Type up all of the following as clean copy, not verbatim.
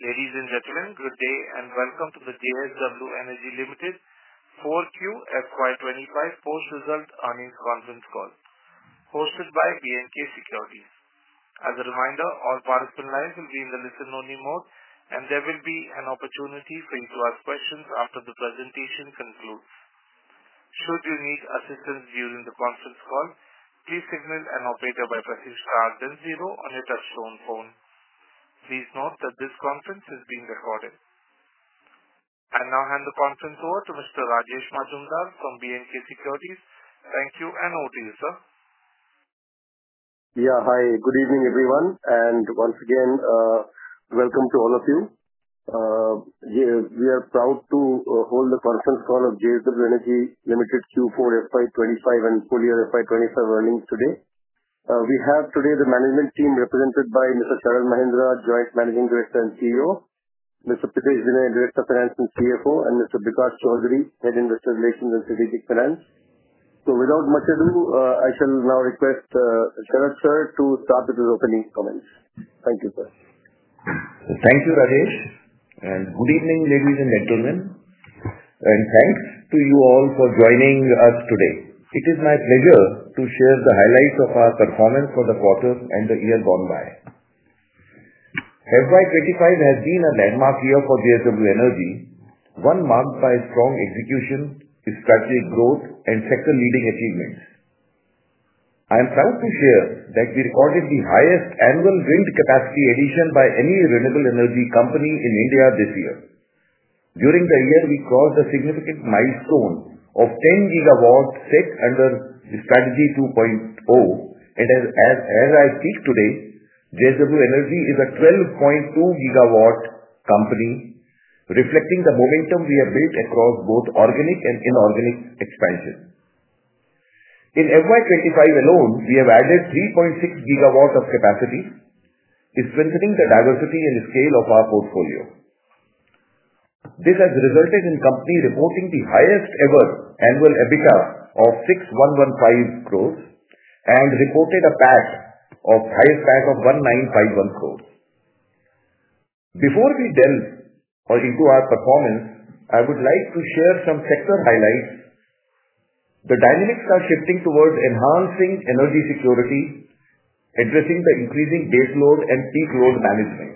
Ladies and gentlemen, good day and welcome to the JSW Energy Limited 4Q FY25 post-result earnings conference call, hosted by B&K Securities. As a reminder, all participant lines will be in the listen-only mode, and there will be an opportunity for you to ask questions after the presentation concludes. Should you need assistance during the conference call, please signal an operator by pressing star then zero on your touch-tone phone. Please note that this conference is being recorded. I now hand the conference over to Mr. Rajesh Majumdar from B&K Securities. Thank you, and over to you, sir. Yeah, hi. Good evening, everyone. And once again, welcome to all of you. We are proud to hold the conference call of JSW Energy Limited Q4 FY25 and full year FY25 earnings today. We have today the management team represented by Mr. Sharad Mahendra, Joint Managing Director and CEO, Mr. Pritesh Vinay, Director of Finance and CFO, and Mr. Bikash Chaudhary, Head Investor Relations and Strategic Finance. So without much ado, I shall now request Sharad sir to start with his opening comments. Thank you, sir. Thank you, Rajesh. And good evening, ladies and gentlemen. And thanks to you all for joining us today. It is my pleasure to share the highlights of our performance for the quarter and the year gone by. FY25 has been a landmark year for JSW Energy, one marked by strong execution, strategic growth, and sector-leading achievements. I am proud to share that we recorded the highest annual wind capacity addition by any renewable energy company in India this year. During the year, we crossed a significant milestone of 10 gigawatts set under Strategy 2.0, and as I speak today, JSW Energy is a 12.2 gigawatt company, reflecting the momentum we have built across both organic and inorganic expansion. In FY25 alone, we have added 3.6 gigawatts of capacity, strengthening the diversity and scale of our portfolio. This has resulted in the company reporting the highest ever annual EBITDA of 6,115 crores and reported a highest PAT of 1,951 crores. Before we delve into our performance, I would like to share some sector highlights. The dynamics are shifting towards enhancing energy security, addressing the increasing baseload and peak load management.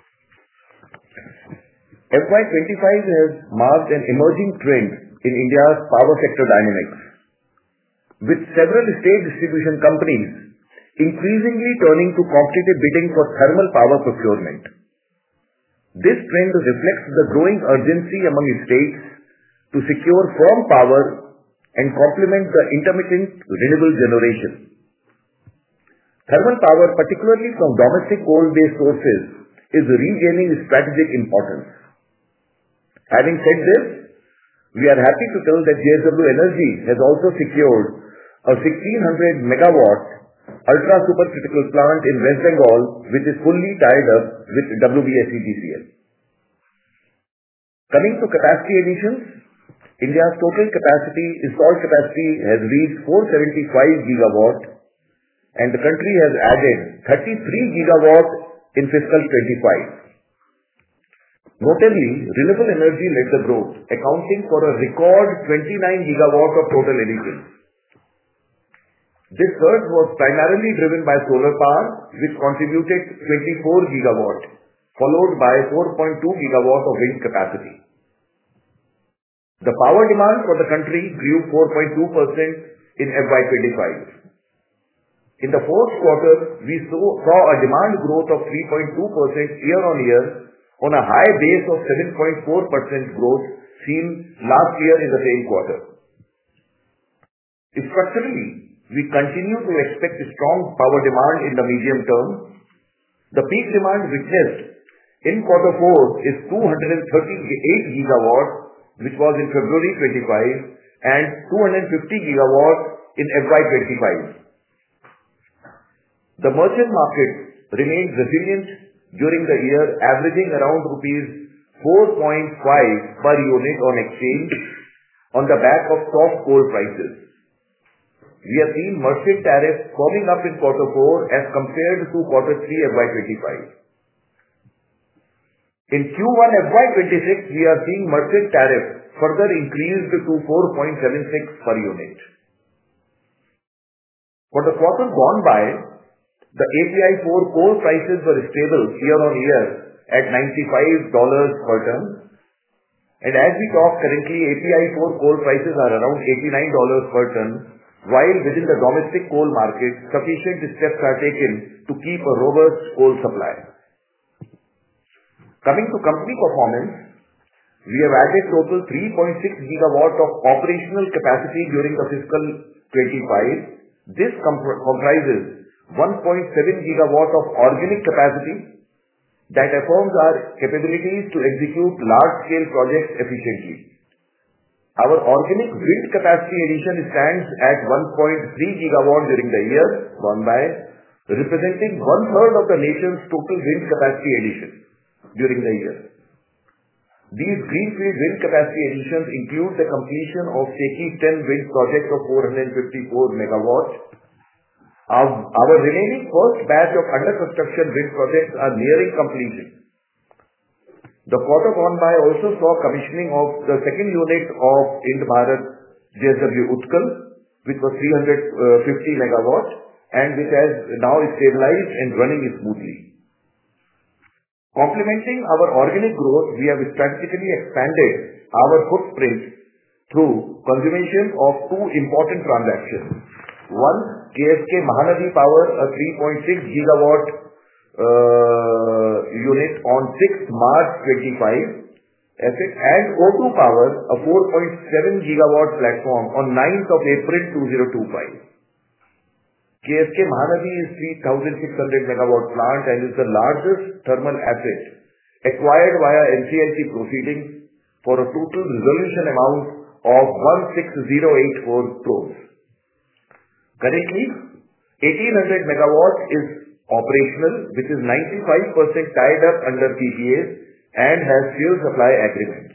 FY25 has marked an emerging trend in India's power sector dynamics, with several state distribution companies increasingly turning to competitive bidding for thermal power procurement. This trend reflects the growing urgency among states to secure firm power and complement the intermittent renewable generation. Thermal power, particularly from domestic coal-based sources, is regaining strategic importance. Having said this, we are happy to tell that JSW Energy has also secured a 1,600 megawatt ultra-supercritical plant in West Bengal, which is fully tied up with WBSEDCL. Coming to capacity additions, India's total installed capacity has reached 475 gigawatts, and the country has added 33 gigawatts in fiscal 25. Notably, renewable energy led the growth, accounting for a record 29 gigawatts of total additions. This surge was primarily driven by solar power, which contributed 24 gigawatts, followed by 4.2 gigawatts of wind capacity. The power demand for the country grew 4.2% in FY25. In the fourth quarter, we saw a demand growth of 3.2% year-on-year, on a high base of 7.4% growth seen last year in the same quarter. Structurally, we continue to expect strong power demand in the medium term. The peak demand witnessed in quarter 4 is 238 gigawatts, which was in February 25, and 250 gigawatts in FY25. The merchant market remained resilient during the year, averaging around rupees 4.5 per unit on exchange on the back of soft coal prices. We have seen merchant tariffs firming up in quarter 4 as compared to quarter 3 FY25. In Q1 FY26, we are seeing merchant tariff further increased to 4.76 per unit. For the quarter gone by, the API 4 coal prices were stable year-on-year at $95 per ton. And as we talk currently, API 4 coal prices are around $89 per ton, while within the domestic coal market, sufficient steps are taken to keep a robust coal supply. Coming to company performance, we have added total 3.6 gigawatt of operational capacity during the fiscal 25. This comprises 1.7 gigawatt of organic capacity that affirms our capabilities to execute large-scale projects efficiently. Our organic wind capacity addition stands at 1.3 gigawatt during the year gone by, representing one-third of the nation's total wind capacity addition during the year. These greenfield wind capacity additions include the completion of SECI 10 wind project of 454 megawatts. Our remaining first batch of under construction wind projects are nearing completion. The quarter gone by also saw commissioning of the second unit of Ind-Barath JSW Utkal, which was 350 megawatts and which has now stabilized and running smoothly. Complementing our organic growth, we have strategically expanded our footprint through consummation of two important transactions. One, KSK Mahanadi Power, a 3.6 gigawatt unit on 6th March 25, and O2 Power, a 4.7 gigawatt platform on 9th of April 2025. KSK Mahanadi is 3,600 megawatt plant and is the largest thermal asset acquired via NCLT proceedings for a total resolution amount of 16,084 crores. Currently, 1,800 megawatt is operational, which is 95% tied up under PPAs and has fuel supply agreements.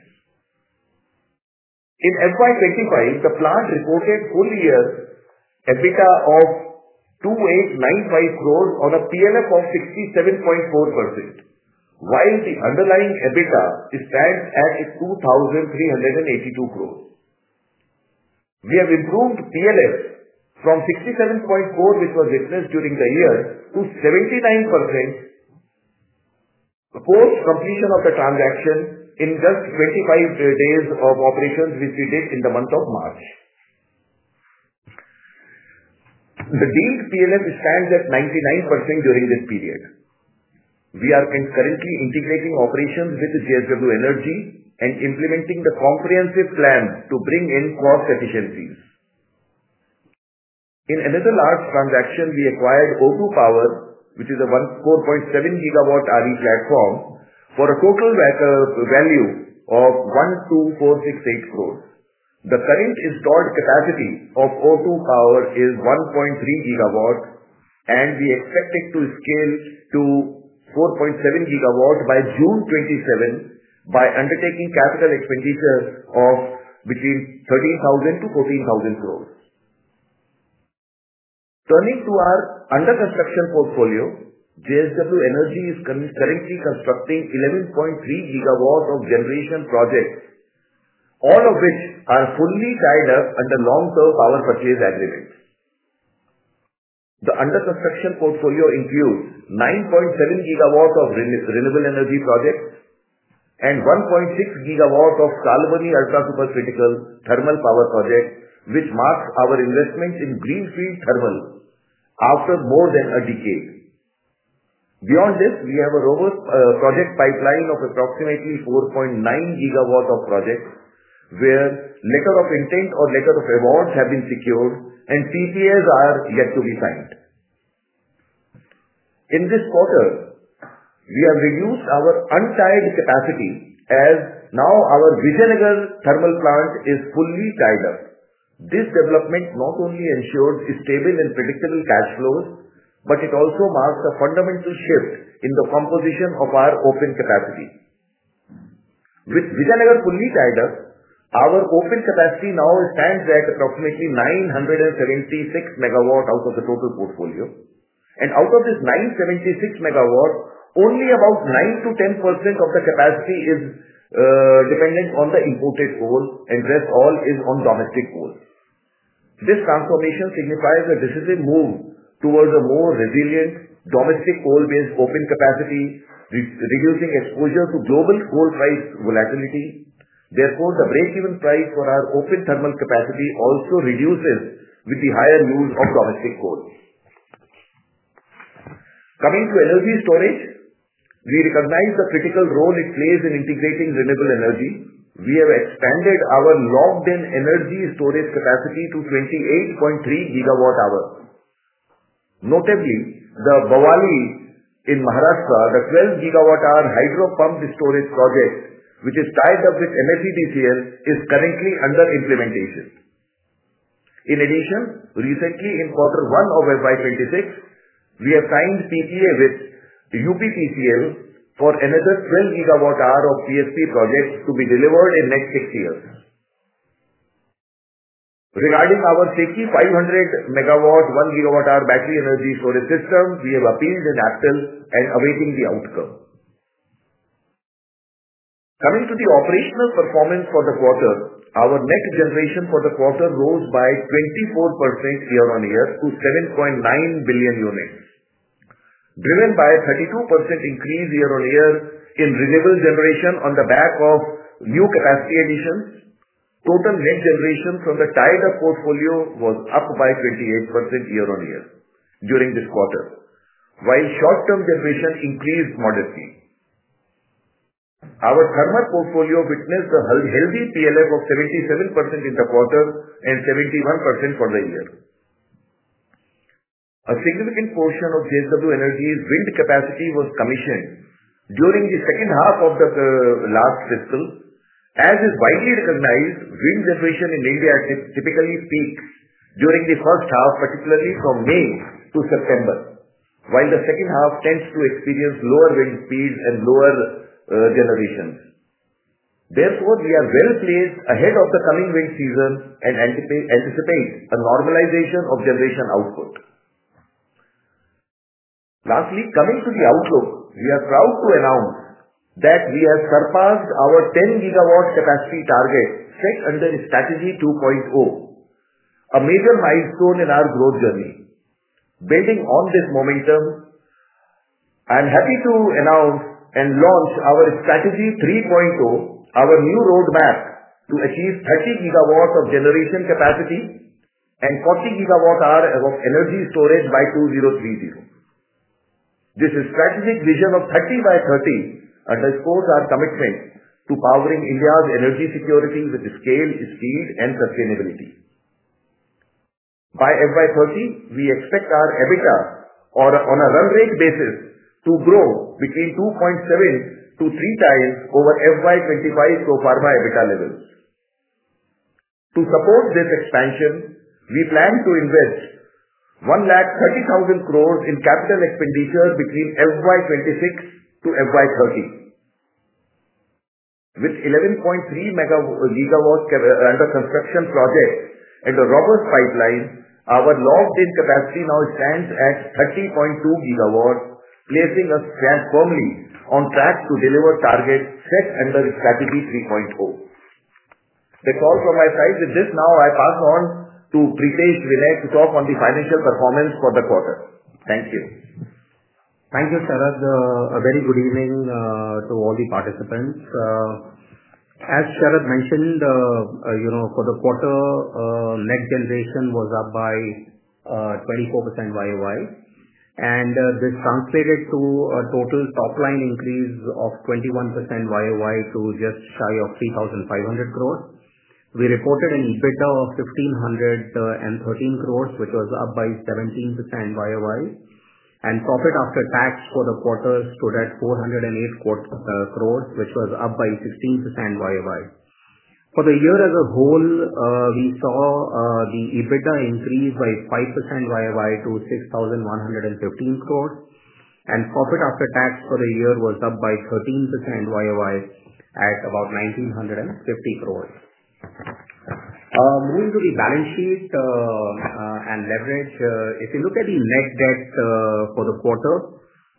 In FY25, the plant reported full year EBITDA of 2,895 crores on a PLF of 67.4%, while the underlying EBITDA stands at 2,382 crores. We have improved PLF from 67.4, which was witnessed during the year, to 79% post completion of the transaction in just 25 days of operations, which we did in the month of March. The deemed PLF stands at 99% during this period. We are currently integrating operations with JSW Energy and implementing the comprehensive plan to bring in cost efficiencies. In another large transaction, we acquired O2 Power, which is a 4.7 gigawatt RE platform, for a total value of 12,468 crores. The current installed capacity of O2 Power is 1.3 gigawatt, and we expect it to scale to 4.7 gigawatt by June 27 by undertaking capital expenditure of between 13,000 to 14,000 crores. Turning to our under construction portfolio, JSW Energy is currently constructing 11.3 gigawatt of generation projects, all of which are fully tied up under long-term power purchase agreements. The under construction portfolio includes 9.7 gigawatt of renewable energy projects and 1.6 gigawatt of Salboni ultra supercritical thermal power project, which marks our investment in greenfield thermal after more than a decade. Beyond this, we have a robust project pipeline of approximately 4.9 gigawatt of projects, where letter of intent or letter of awards have been secured and PPAs are yet to be signed. In this quarter, we have reduced our untied capacity as now our Vijayanagar thermal plant is fully tied up. This development not only ensures stable and predictable cash flows, but it also marks a fundamental shift in the composition of our open capacity. With Vijayanagar fully tied up, our open capacity now stands at approximately 976 megawatt out of the total portfolio. And out of this 976 megawatt, only about 9 to 10% of the capacity is dependent on the imported coal, and the rest all is on domestic coal. This transformation signifies a decisive move towards a more resilient domestic coal-based open capacity, reducing exposure to global coal price volatility. Therefore, the break-even price for our open thermal capacity also reduces with the higher use of domestic coal. Coming to energy storage, we recognize the critical role it plays in integrating renewable energy. We have expanded our locked-in energy storage capacity to 28.3 gigawatt-hour. Notably, the Bawali in Maharashtra, the 12 gigawatt-hour hydro pumped storage project, which is tied up with MSEDCL, is currently under implementation. In addition, recently in Q1 of FY26, we have signed PPA with UPPCL for another 12 gigawatt-hour of PSP projects to be delivered in next 6 years. Regarding our SECI 500 megawatt 1 gigawatt-hour battery energy storage system, we have appealed in APTEL and awaiting the outcome. Coming to the operational performance for the quarter, our net generation for the quarter rose by 24% year-on-year to 7.9 billion units, driven by a 32% increase year-on-year in renewable generation on the back of new capacity additions. Total net generation from the tied-up portfolio was up by 28% year-on-year during this quarter, while short-term generation increased modestly. Our thermal portfolio witnessed a healthy PLF of 77% in the quarter and 71% for the year. A significant portion of JSW Energy's wind capacity was commissioned during the second half of the last fiscal. As is widely recognized, wind generation in India typically peaks during the first half, particularly from May to September, while the second half tends to experience lower wind speeds and lower generations. Therefore, we are well placed ahead of the coming wind season and anticipate a normalization of generation output. Lastly, coming to the outlook, we are proud to announce that we have surpassed our 10 gigawatt capacity target set under Strategy 2.0, a major milestone in our growth journey. Building on this momentum, I am happy to announce and launch our Strategy 3.0, our new roadmap to achieve 30 gigawatts of generation capacity and 40 gigawatt-hour of energy storage by 2030. This strategic vision of 30 by 30 underscores our commitment to powering India's energy security with scale, speed, and sustainability. By FY30, we expect our EBITDA on a run rate basis to grow between 2.7 to 3 times over FY25 pro forma EBITDA levels. To support this expansion, we plan to invest 130,000 crores in capital expenditure between FY26 to FY30. With 11.3 gigawatts under construction projects and a robust pipeline, our locked-in capacity now stands at 30.2 gigawatts, placing us firmly on track to deliver targets set under Strategy 3.0. That's all from my side. With this, now I pass on to Pritesh Vinay to talk on the financial performance for the quarter. Thank you. Thank you, Sharad. A very good evening to all the participants. As Sharad mentioned, for the quarter, net generation was up by 24% YOY, and this translated to a total top-line increase of 21% YOY to just shy of 3,500 crores. We reported an EBITDA of 1,513 crores, which was up by 17% YOY, and profit after tax for the quarter stood at 408 crores, which was up by 16% YOY. For the year as a whole, we saw the EBITDA increase by 5% YOY to 6,115 crores, and profit after tax for the year was up by 13% YOY at about 1,950 crores. Moving to the balance sheet and leverage, if you look at the net debt for the quarter,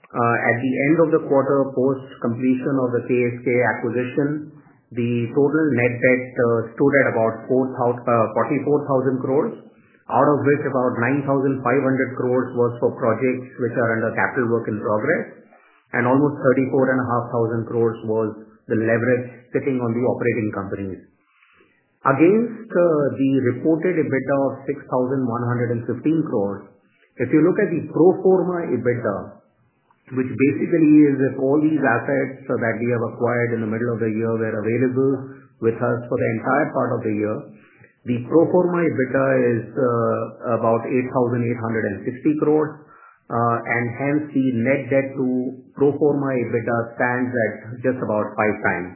At the end of the quarter, post completion of the KSK acquisition, the total net debt stood at about 44,000 crores, out of which about 9,500 crores was for projects which are under capital work in progress, and almost 34,500 crores was the leverage sitting on the operating companies. Against the reported EBITDA of 6,115 crores, if you look at the pro forma EBITDA, which basically is if all these assets that we have acquired in the middle of the year were available with us for the entire part of the year, the pro forma EBITDA is about 8,860 crores, and hence the net debt to pro forma EBITDA stands at just about 5 times.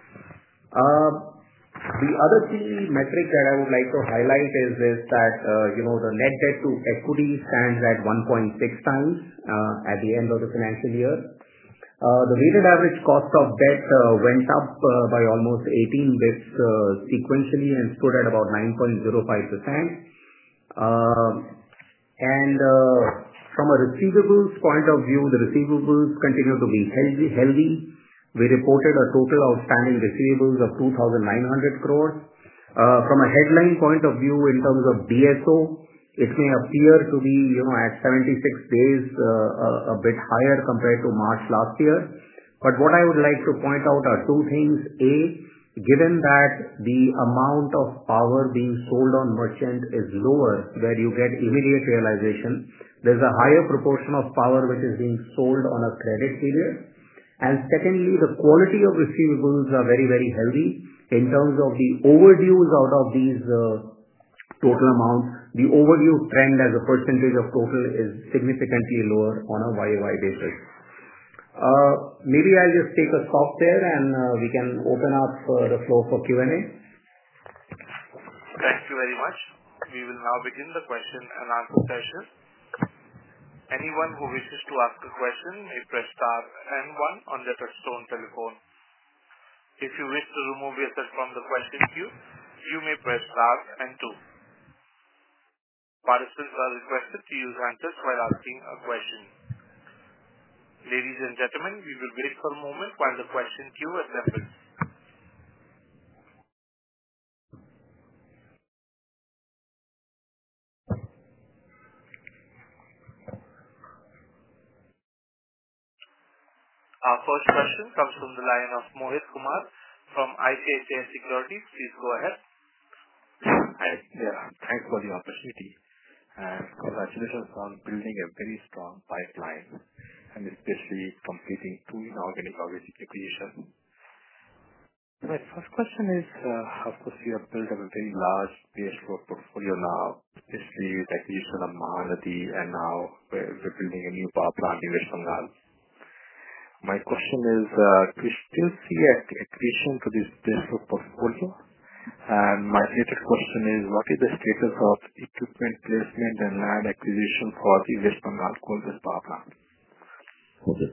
The other key metric that I would like to highlight is that the net debt to equity stands at 1.6 times at the end of the financial year. The weighted average cost of debt went up by almost 18 bps sequentially and stood at about 9.05%. And from a receivables point of view, the receivables continue to be healthy. We reported a total outstanding receivables of 2,900 crores. From a headline point of view, in terms of DSO, it may appear to be at 76 days, a bit higher compared to March last year. But what I would like to point out are two things. A, given that the amount of power being sold on merchant is lower, where you get immediate realization, there's a higher proportion of power which is being sold on a credit period. And secondly, the quality of receivables are very, very healthy in terms of the overdues out of these total amounts. The overdue trend as a percentage of total is significantly lower on a YOY basis. Maybe I'll just take a stop there and we can open up the floor for Q&A. Thank you very much. We will now begin the question and answer session. Anyone who wishes to ask a question may press star and 1 on their touchtone telephone. If you wish to remove yourself from the question queue, you may press star and 2. Participants are requested to use handsets while asking a question. Ladies and gentlemen, we will wait for a moment while the question queue assembles. Our first question comes from the line of Mohit Kumar from ICICI Securities. Please go ahead. Hi. Yeah, thanks for the opportunity. And congratulations on building a very strong pipeline and especially completing 2 inorganic acquisitions. My first question is, of course, you have built up a very large base load portfolio now, especially with the acquisition of Mahanadi, and now we're building a new power plant in West Bengal. My question is, do you still see accretion to this base load portfolio? And my related question is, what is the status of equipment placement and land acquisition for the West Bengal coal-based power plant? Okay.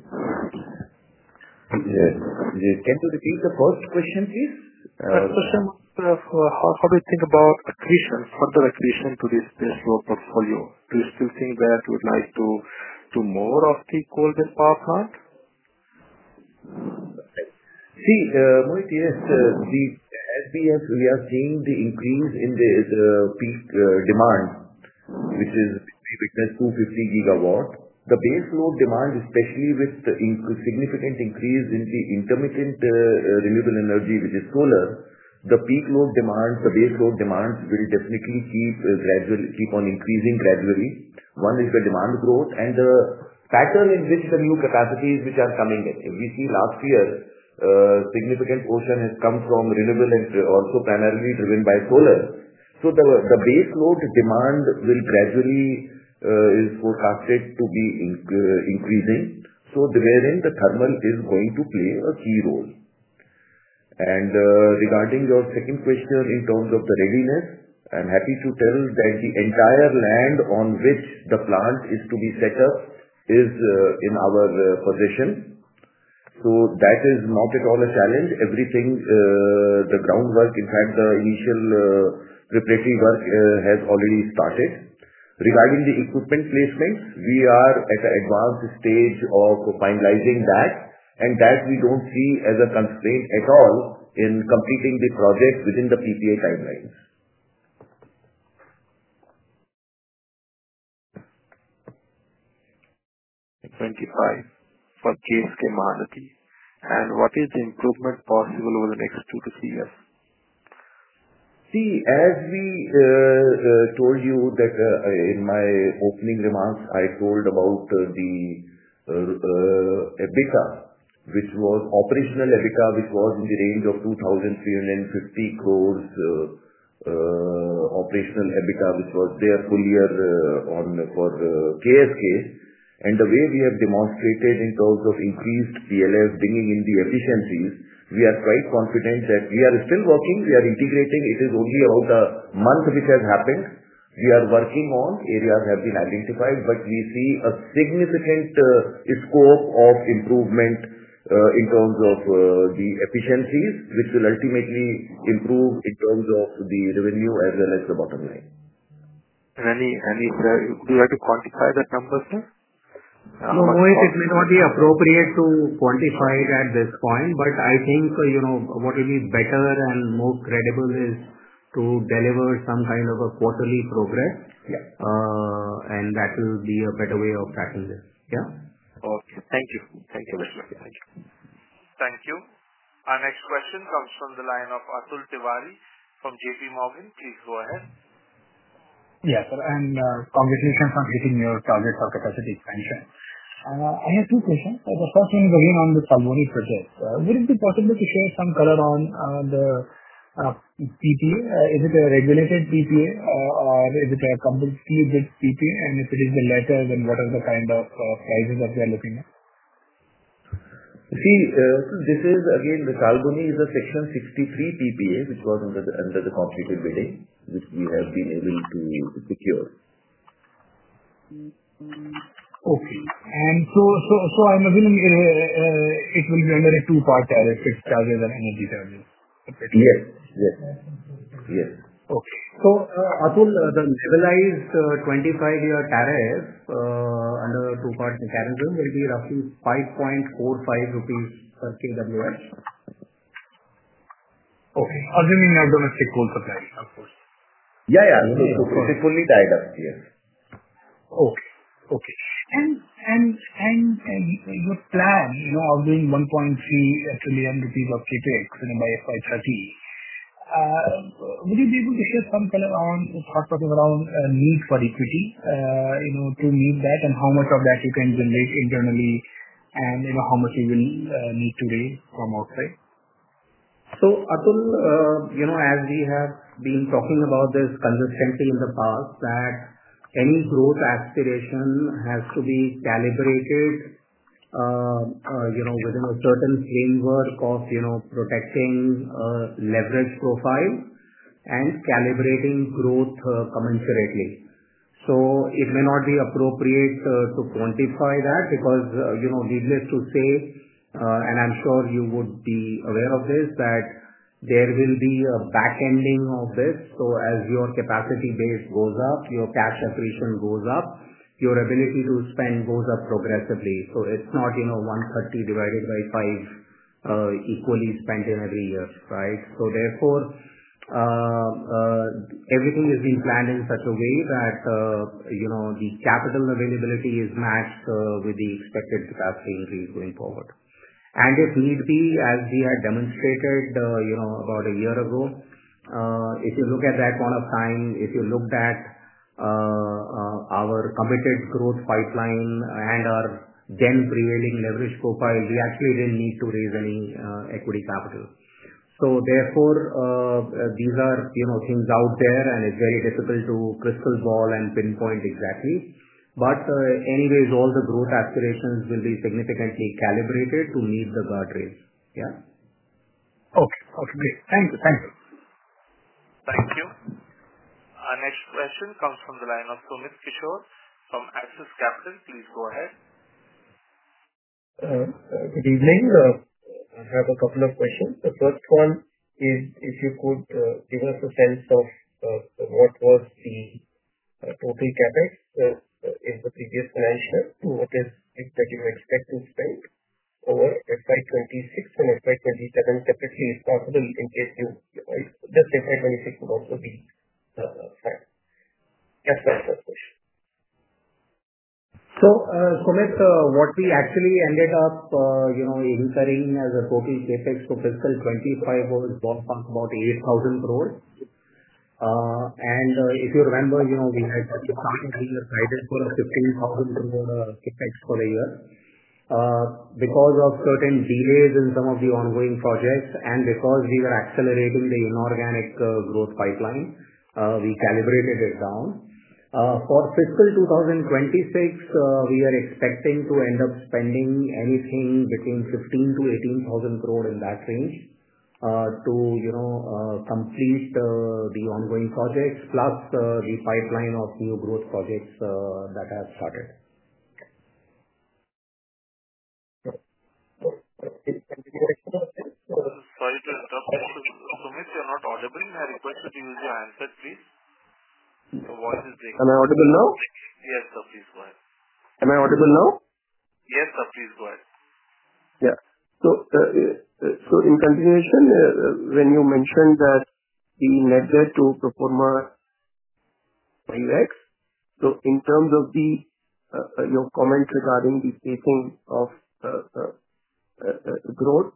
Can you repeat the first question, please? The question was, how do you think about accretion, further accretion to this base load portfolio? Do you still think that you would like to do more of the coal-based power plant? See, Mohit, yes, as we are seeing the increase in the peak demand, which is we witnessed 250 gigawatt. The base load demand, especially with the significant increase in the intermittent renewable energy, which is solar, the peak load demands, the base load demands will definitely keep on increasing gradually. One is the demand growth and the pattern in which the new capacities which are coming in. If we see last year, significant portion has come from renewable and also primarily driven by solar. So the base load demand will gradually is forecasted to be increasing. So wherein the thermal is going to play a key role. And regarding your second question in terms of the readiness, I'm happy to tell that the entire land on which the plant is to be set up is in our possession. So that is not at all a challenge. Everything, the groundwork, in fact, the initial preparatory work has already started. Regarding the equipment placements, we are at an advanced stage of finalizing that, and that we don't see as a constraint at all in completing the project within the PPA timelines. 25 for KSK Mahanadi, and what is the improvement possible over the next 2 to 3 years? See, as we told you that in my opening remarks, I told about the EBITDA, which was operational EBITDA, which was in the range of 2,350 crores, operational EBITDA, which was there full year for KSK. And the way we have demonstrated in terms of increased PLF, bringing in the efficiencies, we are quite confident that we are still working, we are integrating. It is only about a month which has happened. We are working on, areas have been identified, but we see a significant scope of improvement in terms of the efficiencies, which will ultimately improve in terms of the revenue as well as the bottom line. Would you like to quantify that number, sir? No, Mohit, it may not be appropriate to quantify it at this point, but I think, what will be better and more credible is to deliver some kind of a quarterly progress. Yeah. And that will be a better way of tracking this. Yeah? Okay. Thank you. Thank you very much. Thank you. Thank you. Our next question comes from the line of Atul Tiwari from JP Morgan. Please go ahead. Yes, sir, and congratulations on hitting your target for capacity expansion. I have two questions. The first one is again on the Salboni project. Would it be possible to share some color on the PPA? Is it a regulated PPA or is it a completely bid PPA? And if it is the latter, then what are the kind of prices that we are looking at? See, this is again, the Salboni is a Section 63 PPA, which was under the competitive bidding, which we have been able to secure. Okay. And so I'm assuming it will be under a two-part tariff, fixed charges and energy charges. Yes. Okay. So, Atul, the levelized 25-year tariff under a two-part mechanism will be roughly 5.45 rupees per kWh. Okay. Assuming your domestic coal supply, of course. Yeah. So it is fully tied up, yes. Okay. And your plan, of doing 1.3 trillion rupees of CapEx by FY 30, would you be able to share some color on thought process around need for equity, to meet that, and how much of that you can generate internally, and how much you will need to raise from outside? So, Atul, as we have been talking about this consistently in the past, that any growth aspiration has to be calibrated, within a certain framework of, protecting leverage profile and calibrating growth commensurately. So it may not be appropriate to quantify that because, needless to say, and I'm sure you would be aware of this, that there will be a back-ending of this. So as your capacity base goes up, your cash accretion goes up, your ability to spend goes up progressively. So it's not, 130 divided by 5 equally spent in every year, right? So therefore, everything is being planned in such a way that, the capital availability is matched with the expected capacity increase going forward. And if need be, as we had demonstrated, about a year ago, if you look at that point of time, if you looked at our committed growth pipeline and our then prevailing leverage profile, we actually didn't need to raise any equity capital. So therefore, these are, things out there, and it's very difficult to crystal ball and pinpoint exactly. But anyways, all the growth aspirations will be significantly calibrated to meet the guardrails. Yeah? Okay, great. Thank you. Thank you. Our next question comes from the line of Sumit Kishore from Axis Capital. Please go ahead. Good evening. I have a couple of questions. The first one is if you could give us a sense of what was the total CapEx in the previous financial to what is it that you expect to spend over FY 26 and FY 27 separately, if possible, in case just FY 26 would also be fine. That's my first question. Sumit, what we actually ended up incurring as a total CapEx for fiscal 25 was ballpark about 8,000 crores. If you remember, we had started the year guided for a 15,000 crore CapEx for the year. Because of certain delays in some of the ongoing projects and because we were accelerating the inorganic growth pipeline, we calibrated it down. For fiscal 2026, we are expecting to end up spending anything between 15,000 to 18,000 crore in that range to complete the ongoing projects plus the pipeline of new growth projects that have started. Sorry to interrupt. Sumit, you're not audible. I request you to use your handset, please. Your voice is breaking. Am I audible now? Yes, sir. Please go ahead. Am I audible now? Yes, sir. Please go ahead. Yeah. So in continuation, when you mentioned that the net debt to pro forma 5x, so in terms of your comment regarding the pacing of growth,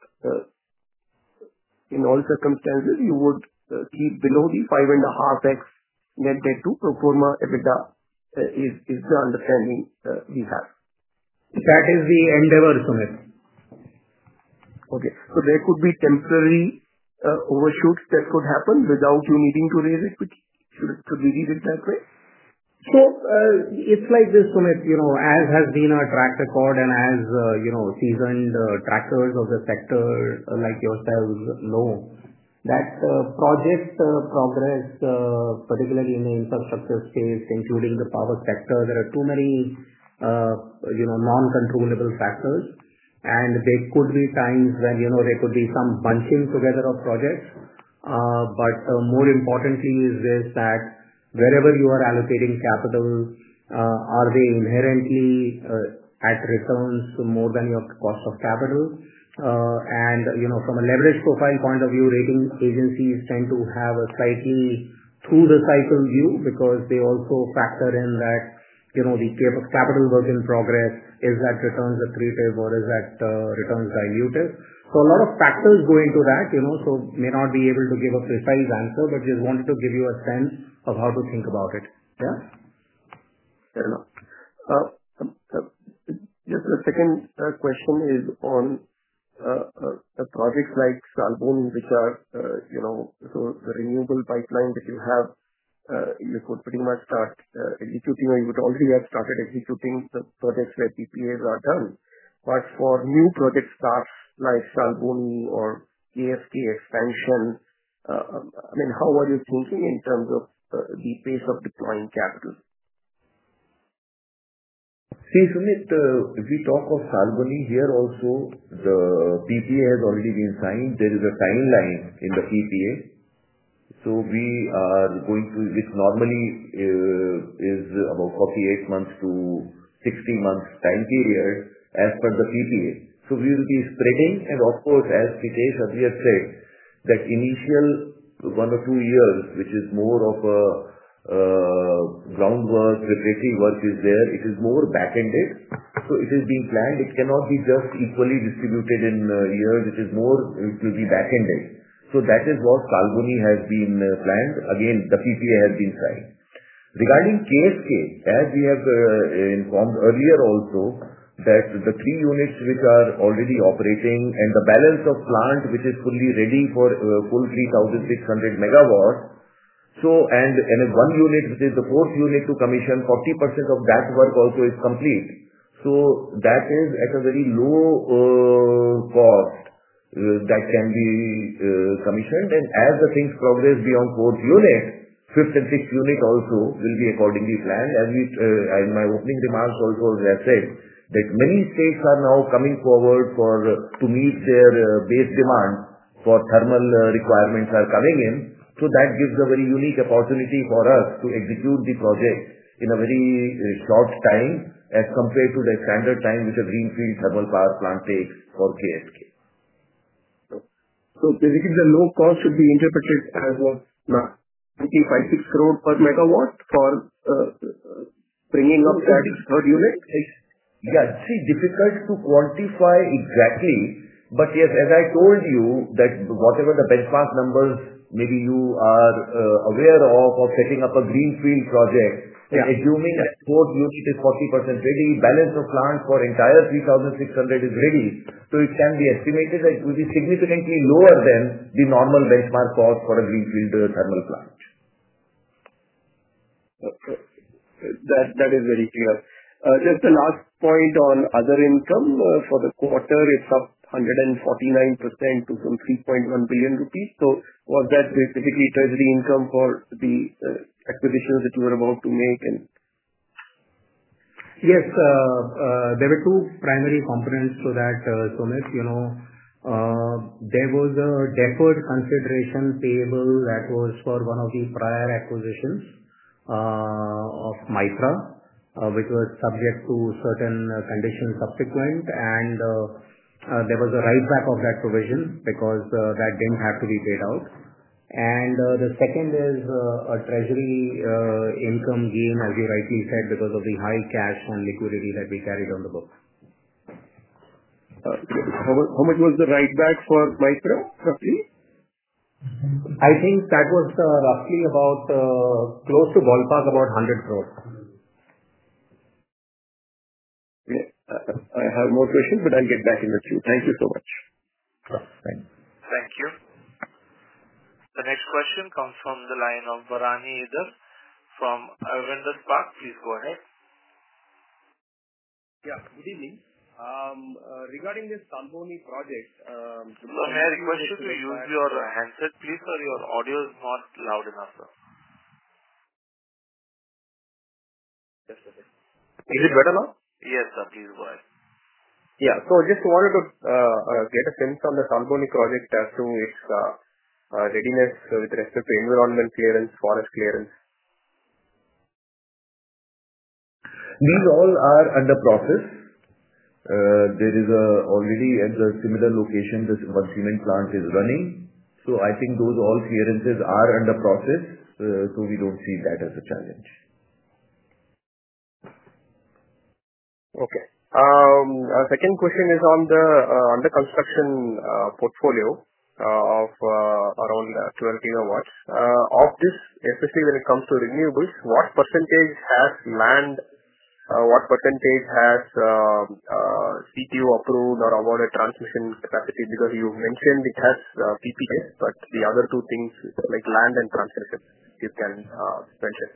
in all circumstances, you would keep below the 5.5x net debt to pro forma EBITDA is the understanding we have. That is the endeavor, Sumit. Okay. So there could be temporary overshoots that could happen without you needing to raise equity. Should we read it that way? It's like this, Sumit, as has been our track record and as seasoned trackers of the sector like yourselves know, that project progress, particularly in the infrastructure space, including the power sector, there are too many non-controllable factors. And there could be times when, there could be some bunching together of projects. But more importantly is this, that wherever you are allocating capital, are they inherently at returns more than your cost of capital? From a leverage profile point of view, rating agencies tend to have a slightly through the cycle view because they also factor in that, the capital work in progress, is that returns accretive or is that returns dilutive? So a lot of factors go into that, so may not be able to give a precise answer, but just wanted to give you a sense of how to think about it. Yeah? Fair enough. Just the second question is on projects like Salboni, which are, so the renewable pipeline that you have, you could pretty much start executing, or you would already have started executing the projects where PPAs are done. But for new project starts like Salboni or KSK expansion, how are you thinking in terms of the pace of deploying capital? See, Sumit, if we talk of Salboni here also, the PPA has already been signed. There is a timeline in the PPA. So we are going to, which normally is about 48 months to 60 months time period as per the PPA. So we will be spreading, and of course, as Pritesh earlier said, that initial 1 or 2 years, which is more of a groundwork, preparatory work is there. It is more back-ended. So it is being planned. It cannot be just equally distributed in years. It will be back-ended. So that is what Salboni has been planned. Again, the PPA has been signed. Regarding KSK, as we have informed earlier also, that the 3 units which are already operating and the balance of plant which is fully ready for full 3,600 megawatts. So, and 1 unit, which is the 4th unit to commission, 40% of that work also is complete. So that is at a very low cost that can be commissioned. And as the things progress beyond 4th unit, 5th and 6th unit also will be accordingly planned. As in my opening remarks also, as I said, that many states are now coming forward to meet their base demand for thermal requirements are coming in. That gives a very unique opportunity for us to execute the project in a very short time as compared to the standard time which a greenfield thermal power plant takes for KSK. Basically, the low cost should be interpreted as what, 25-6 crore per megawatt for bringing up that third unit? Yeah. See, difficult to quantify exactly, but yes, as I told you, that whatever the benchmark numbers maybe you are aware of setting up a greenfield project, and assuming that fourth unit is 40% ready, balance of plant for entire 3,600 is ready. It can be estimated that it will be significantly lower than the normal benchmark cost for a greenfield thermal plant. Okay. That is very clear. Just the last point on other income. For the quarter, it's up 149% to some 3.1 billion rupees. Was that basically treasury income for the acquisitions that you were about to make? Yes. There were two primary components to that, Sumit. There was a deferred consideration payable that was for one of the prior acquisitions of Mytrah, which was subject to certain conditions subsequent, and there was a write-back of that provision because that did not have to be paid out. The second is a treasury income gain, as you rightly said, because of the high cash and liquidity that we carried on the book. How much was the write-back for Mytrah, roughly? I think that was roughly about close to ballpark about 100 crore. Yeah. I have more questions, but I'll get back in the queue. Thank you so much. Thanks. Thank you. The next question comes from the line of Bharani Idar from Avendus Spark. Please go ahead. Yeah. Good evening. Regarding this Salboni project. May I request you to use your handset, please, or your audio is not loud enough, sir? Yes, sir. Is it better now? Yes, sir. Please go ahead. Yeah. Just wanted to get a sense on the Salboni project as to its readiness with respect to environment clearance, forest clearance. These all are under process. There is already at the similar location, this one cement plant is running. I think those all clearances are under process, so we don't see that as a challenge. Okay. Second question is on the under construction portfolio of around 12 gigawatts. Of this, especially when it comes to renewables, what percentage has land, what percentage has CTU approved or awarded transmission capacity? Because you mentioned it has PPAs, but the other two things like land and transmission, you can mention.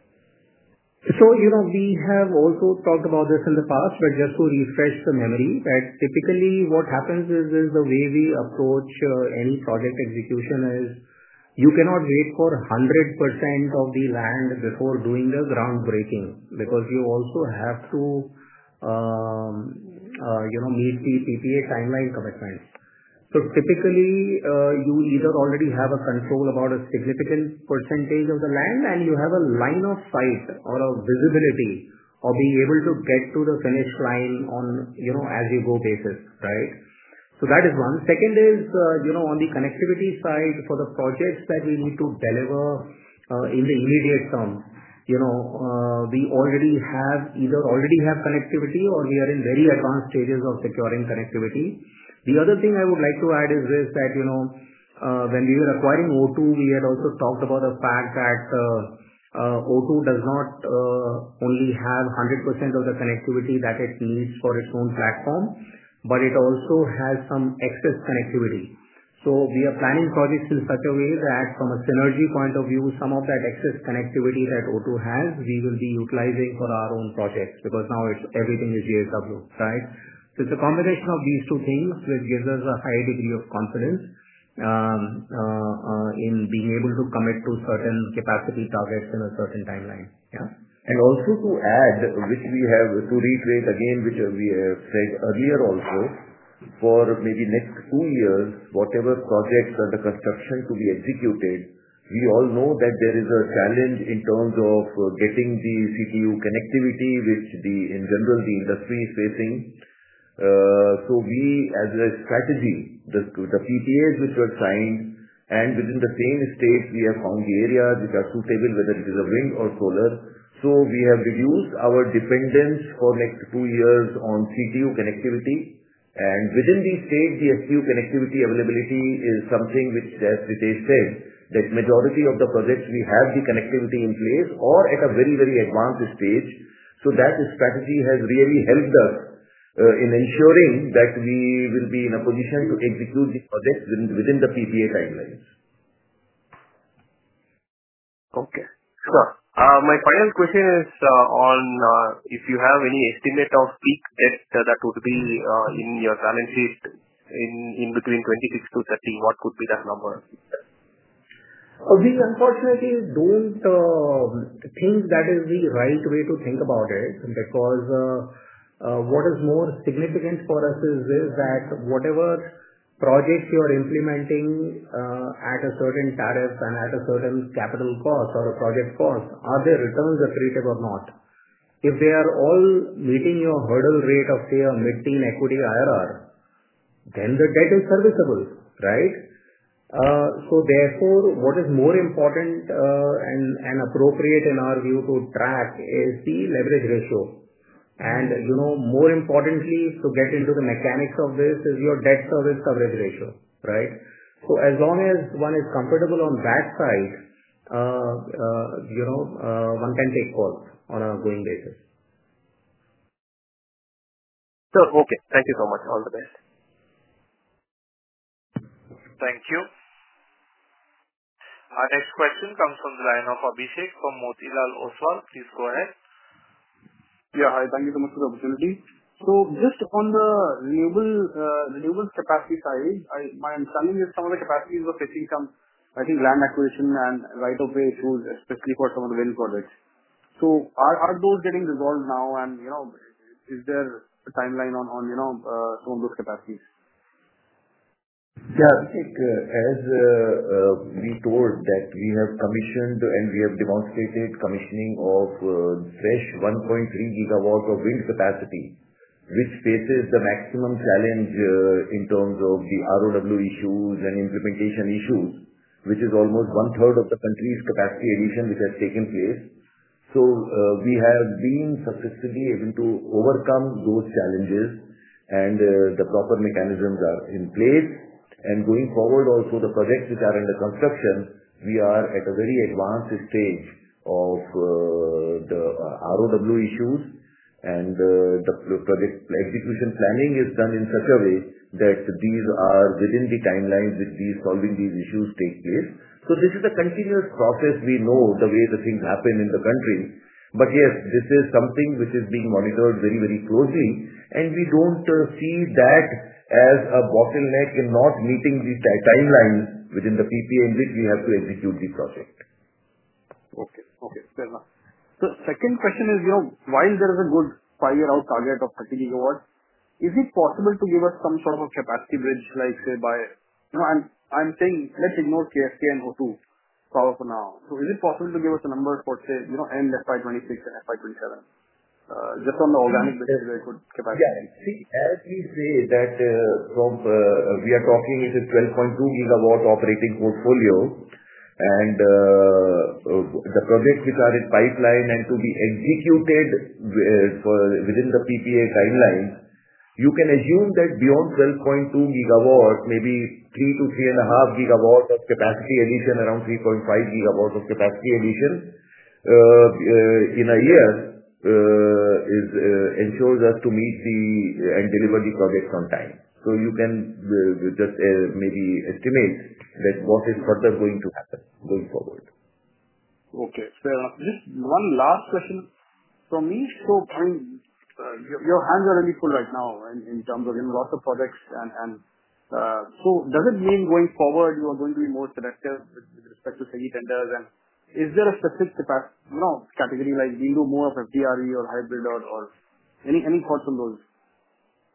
We have also talked about this in the past, but just to refresh the memory, that typically what happens is the way we approach any project execution is you cannot wait for 100% of the land before doing the groundbreaking, because you also have to meet the PPA timeline commitments. Typically, you either already have a control about a significant percentage of the land, and you have a line of sight or a visibility of being able to get to the finish line on as you go basis, right? That is one. Second is, on the connectivity side for the projects that we need to deliver in the immediate term, we already have connectivity, or we are in very advanced stages of securing connectivity. The other thing I would like to add is this, that when we were acquiring O2, we had also talked about the fact that O2 does not only have 100% of the connectivity that it needs for its own platform, but it also has some excess connectivity. We are planning projects in such a way that from a synergy point of view, some of that excess connectivity that O2 has, we will be utilizing for our own projects, because now everything is JSW, right? It's a combination of these two things which gives us a high degree of confidence in being able to commit to certain capacity targets in a certain timeline. Yeah. Also to add, which we have to reiterate again, which we have said earlier also, for maybe next 2 years, whatever projects under construction to be executed, We all know that there is a challenge in terms of getting the CTU connectivity, which in general the industry is facing. We, as a strategy, the PPAs which were signed, and within the same state, we have found the areas which are suitable, whether it is a wind or solar. We have reduced our dependence for next 2 years on CTU connectivity. Within these states, the STU connectivity availability is something which, as Ritesh said, that majority of the projects we have the connectivity in place or at a very, very advanced stage. That strategy has really helped us in ensuring that we will be in a position to execute the projects within the PPA timelines. Okay. Sure. My final question is on if you have any estimate of peak debt that would be in your balance sheet in between 26 to 30, what could be that number? We unfortunately don't think that is the right way to think about it, because what is more significant for us is that whatever projects you are implementing at a certain tariff and at a certain capital cost or a project cost, are their returns accretive or not? If they are all meeting your hurdle rate of, say, a mid-teen equity IRR, then the debt is serviceable, right? Therefore, what is more important and appropriate in our view to track is the leverage ratio. More importantly, to get into the mechanics of this is your debt service coverage ratio, right? As long as one is comfortable on that side, one can take calls on a going basis. Okay. Thank you so much. All the best. Thank you. Our next question comes from the line of Abhishek from Motilal Oswal. Please go ahead. Yeah. Hi. Thank you so much for the opportunity. Just on the renewables capacity side, my understanding is some of the capacities were facing some, I think, land acquisition and right-of-way issues, especially for some of the wind projects. Are those getting resolved now? Is there a timeline on some of those capacities? Yeah. As we told that we have commissioned and we have demonstrated commissioning of fresh 1.3 gigawatt of wind capacity, which faces the maximum challenge in terms of the ROW issues and implementation issues, which is almost one-third of the country's capacity addition which has taken place. We have been successfully able to overcome those challenges, and the proper mechanisms are in place. Going forward, also the projects which are under construction, we are at a very advanced stage of the ROW issues, and the project execution planning is done in such a way that these are within the timelines which solving these issues take place. This is a continuous process. We know the way the things happen in the country. Yes, this is something which is being monitored very, very closely, and we don't see that as a bottleneck in not meeting the timelines within the PPA in which we have to execute the project. Okay. Fair enough. The second question is, while there is a good 5-year out target of 30 gigawatts, is it possible to give us some sort of a capacity bridge, like say by, I'm saying let's ignore KSK and O2 power for now. Is it possible to give us a number for, say, end FY26 and FY27? Just on the organic basis, very good capacity. Yeah. See, as we say that we are talking, it is 12.2 gigawatt operating portfolio, and the projects which are in pipeline and to be executed within the PPA timelines, you can assume that beyond 12.2 gigawatt, maybe 3 to 3.5 gigawatt of capacity addition, around 3.5 gigawatt of capacity addition in a year ensures us to meet and deliver the projects on time. You can just maybe estimate that what is further going to happen going forward. Okay. Fair enough. Just one last question from me. Your hands are really full right now in terms of lots of projects, and does it mean going forward you are going to be more selective with respect to SECI tenders? And is there a specific category, like do you do more of FDRE or hybrid or any thoughts on those?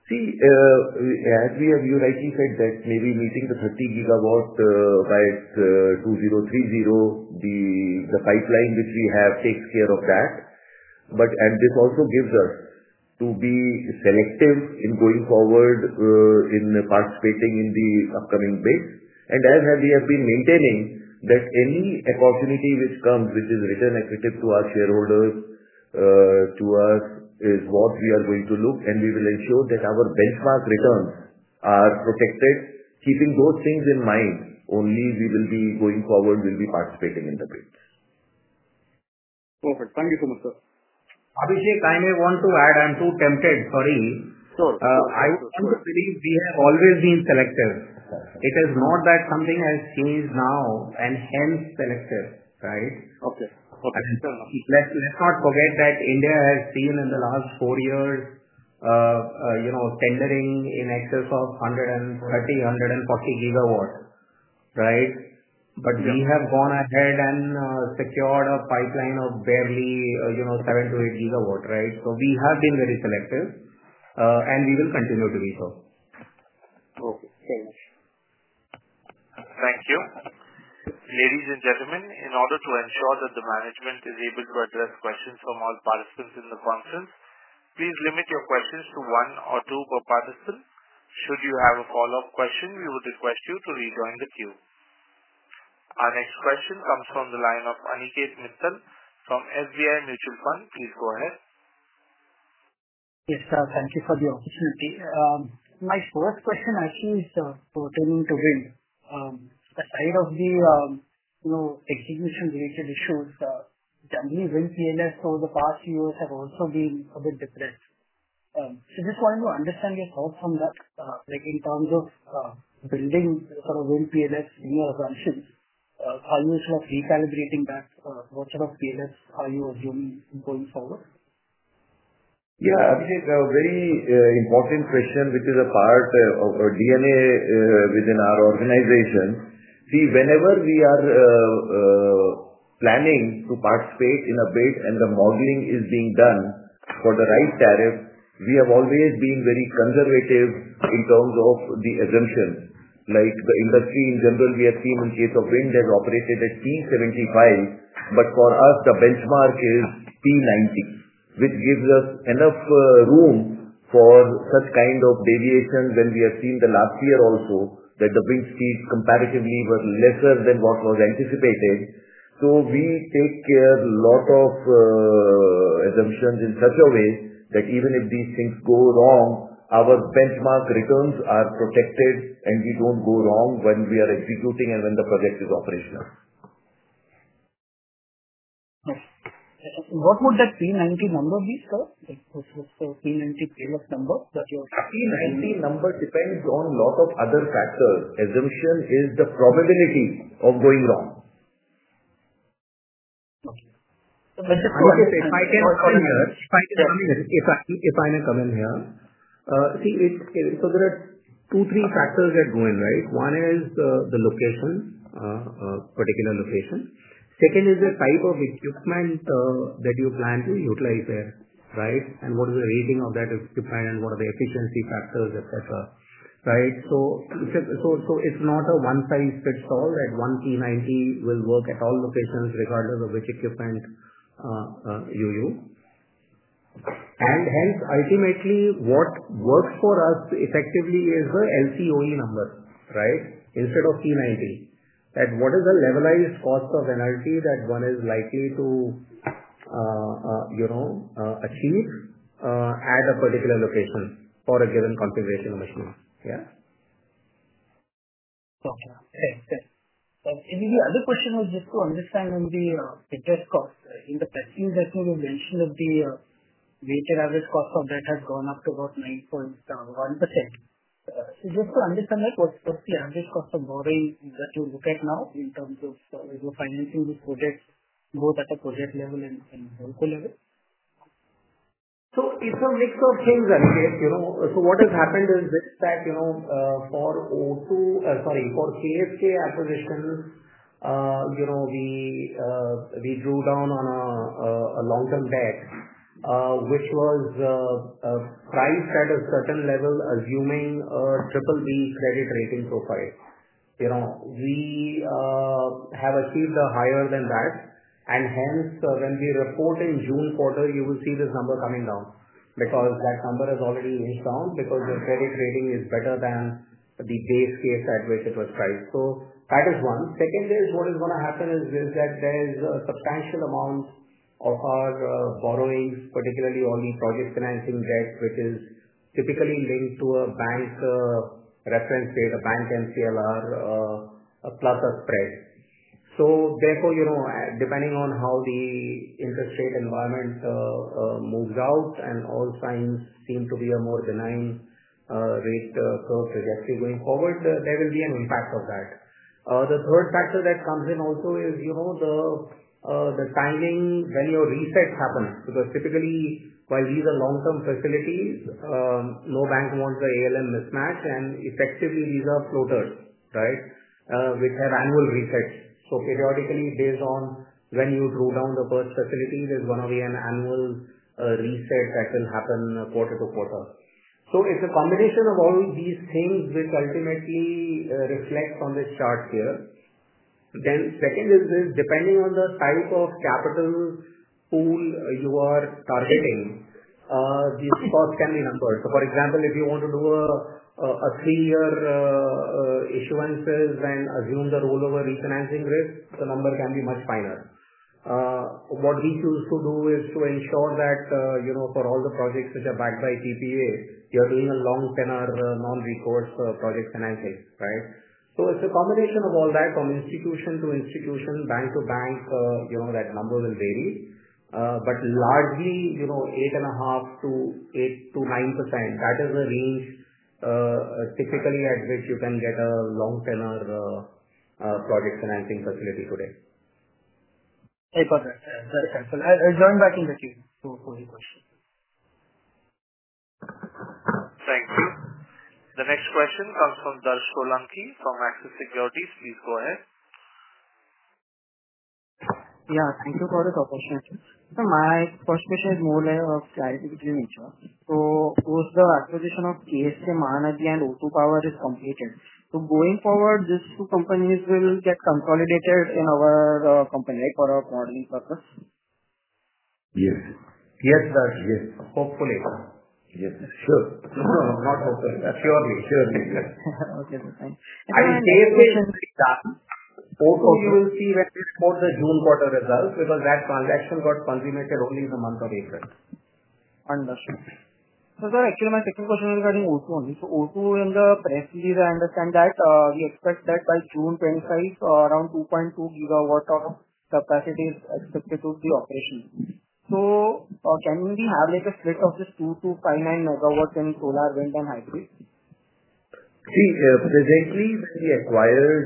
See, as you rightly said, that maybe meeting the 30 gigawatt by 2030, the pipeline which we have takes care of that. This also gives us to be selective in going forward in participating in the upcoming bids. As we have been maintaining that any opportunity which comes, which is return accretive to our shareholders, to us, is what we are going to look, and we will ensure that our benchmark returns are protected. Keeping those things in mind, only we will be going forward, will be participating in the bids. Perfect. Thank you so much, sir. Abhishek, I may want to add, I'm too tempted, sorry. Sure. I want to believe we have always been selective. It is not that something has changed now and hence selective, right? Okay. Let's not forget that India has seen in the last 4 years, tendering in excess of 130, 140 gigawatts, right? We have gone ahead and secured a pipeline of barely, 7 to 8 gigawatt, right? We have been very selective, and we will continue to be so. Okay. Fair enough. Thank you. Ladies and gentlemen, in order to ensure that the management is able to address questions from all participants in the conference, please limit your questions to 1 or 2 per participant. Should you have a follow-up question, we would request you to rejoin the queue. Our next question comes from the line of Aniket Mittal from SBI Mutual Fund. Please go ahead. Yes, sir. Thank you for the opportunity. My first question actually is pertaining to wind. Aside of the execution-related issues, generally wind PLFs over the past few years have also been a bit depressed. Just wanted to understand your thoughts on that, like in terms of building sort of wind PLFs in your assumptions. Are you sort of recalibrating that? What sort of PLFs are you assuming going forward? Yeah, Abhishek, a very important question, which is a part of our DNA within our organization. See, whenever we are planning to participate in a bid and the modeling is being done for the right tariff, we have always been very conservative in terms of the assumptions. Like the industry in general, we have seen in case of wind has operated at P75, but for us the benchmark is P90, which gives us enough room for such kind of deviation when we have seen the last year also that the wind speeds comparatively were lesser than what was anticipated. We take care lot of assumptions in such a way that even if these things go wrong, our benchmark returns are protected and we don't go wrong when we are executing and when the project is operational. What would that P90 number be, sir? What's the P90 PLF number that you're... P90 number depends on a lot of other factors. Assumption is the probability of going wrong. Okay. If I can come in here. There are 2-3 factors that go in, right? One is the location, particular location. Second is the type of equipment that you plan to utilize there, right? And what is the rating of that equipment and what are the efficiency factors, etc. Right? It's not a one size fits all that one P90 will work at all locations regardless of which equipment you use. And hence, ultimately, what works for us effectively is the LCOE number, right? Instead of P90. That what is the levelized cost of energy that one is likely to, achieve at a particular location for a given configuration of machine. Yeah. Okay. The other question was just to understand on the interest cost. In the press release, I think you mentioned that the weighted average cost of debt has gone up to about 9.1%. Just to understand that, what's the average cost of borrowing that you look at now in terms of you're financing these projects both at a project level and local level? It's a mix of things, Aniket. What has happened is this, that, for KSK acquisitions, we drew down on a long-term debt, which was priced at a certain level, assuming a triple B credit rating profile. We have achieved a higher than that, and hence, when we report in June quarter, you will see this number coming down because that number has already inched down because the credit rating is better than the base case at which it was priced. That is one. Second is, what is going to happen is that there is a substantial amount of our borrowings, particularly all the project financing debt, which is typically linked to a bank reference rate, a bank MCLR, plus a spread. Therefore, depending on how the interest rate environment moves out and all signs seem to be a more benign rate curve trajectory going forward, there will be an impact of that. The third factor that comes in also is the timing when your resets happen, because typically, while these are long-term facilities, no bank wants the ALM mismatch, and effectively these are floaters, right, which have annual resets. Periodically, based on when you drew down the first facility, there's going to be an annual reset that will happen quarter to quarter. It's a combination of all these things which ultimately reflects on this chart here. Then second is this, depending on the type of capital pool you are targeting, these costs can be numbered. For example, if you want to do a 3-year issuances and assume the rollover refinancing risk, the number can be much finer. What we choose to do is to ensure that for all the projects which are backed by PPA, you're doing a long tenor non-recourse project financing, right? It's a combination of all that, from institution to institution, bank to bank, that number will vary. But largely, 8.5% to 8 to 9%, that is the range typically at which you can get a long tenor project financing facility today. I got that. Very helpful. I'll join back in the queue for the question. Thank you. The next question comes from Darsh Solanki from Axis Securities. Please go ahead. Yeah, thank you for this opportunity. My first question is more like of clarification nature. Post the acquisition of KSK Mahanadi and O2 Power is completed. Going forward, these two companies will get consolidated in our company, right, for our modeling purpose? Yes. Yes, Darsh. Yes. Hopefully. Yes. Sure. No, not hopefully. Surely. Okay, fine. KSK is done. O2 you will see when we report the June quarter results, because that transaction got consummated only in the month of April. Understood. Sir, actually my second question is regarding O2 only. O2 in the press release, I understand that we expect that by June 25, around 2.2 gigawatt of capacity is expected to be operational. Can we have like a split of this 2259 megawatts in solar, wind and hybrid? See, presently when we acquired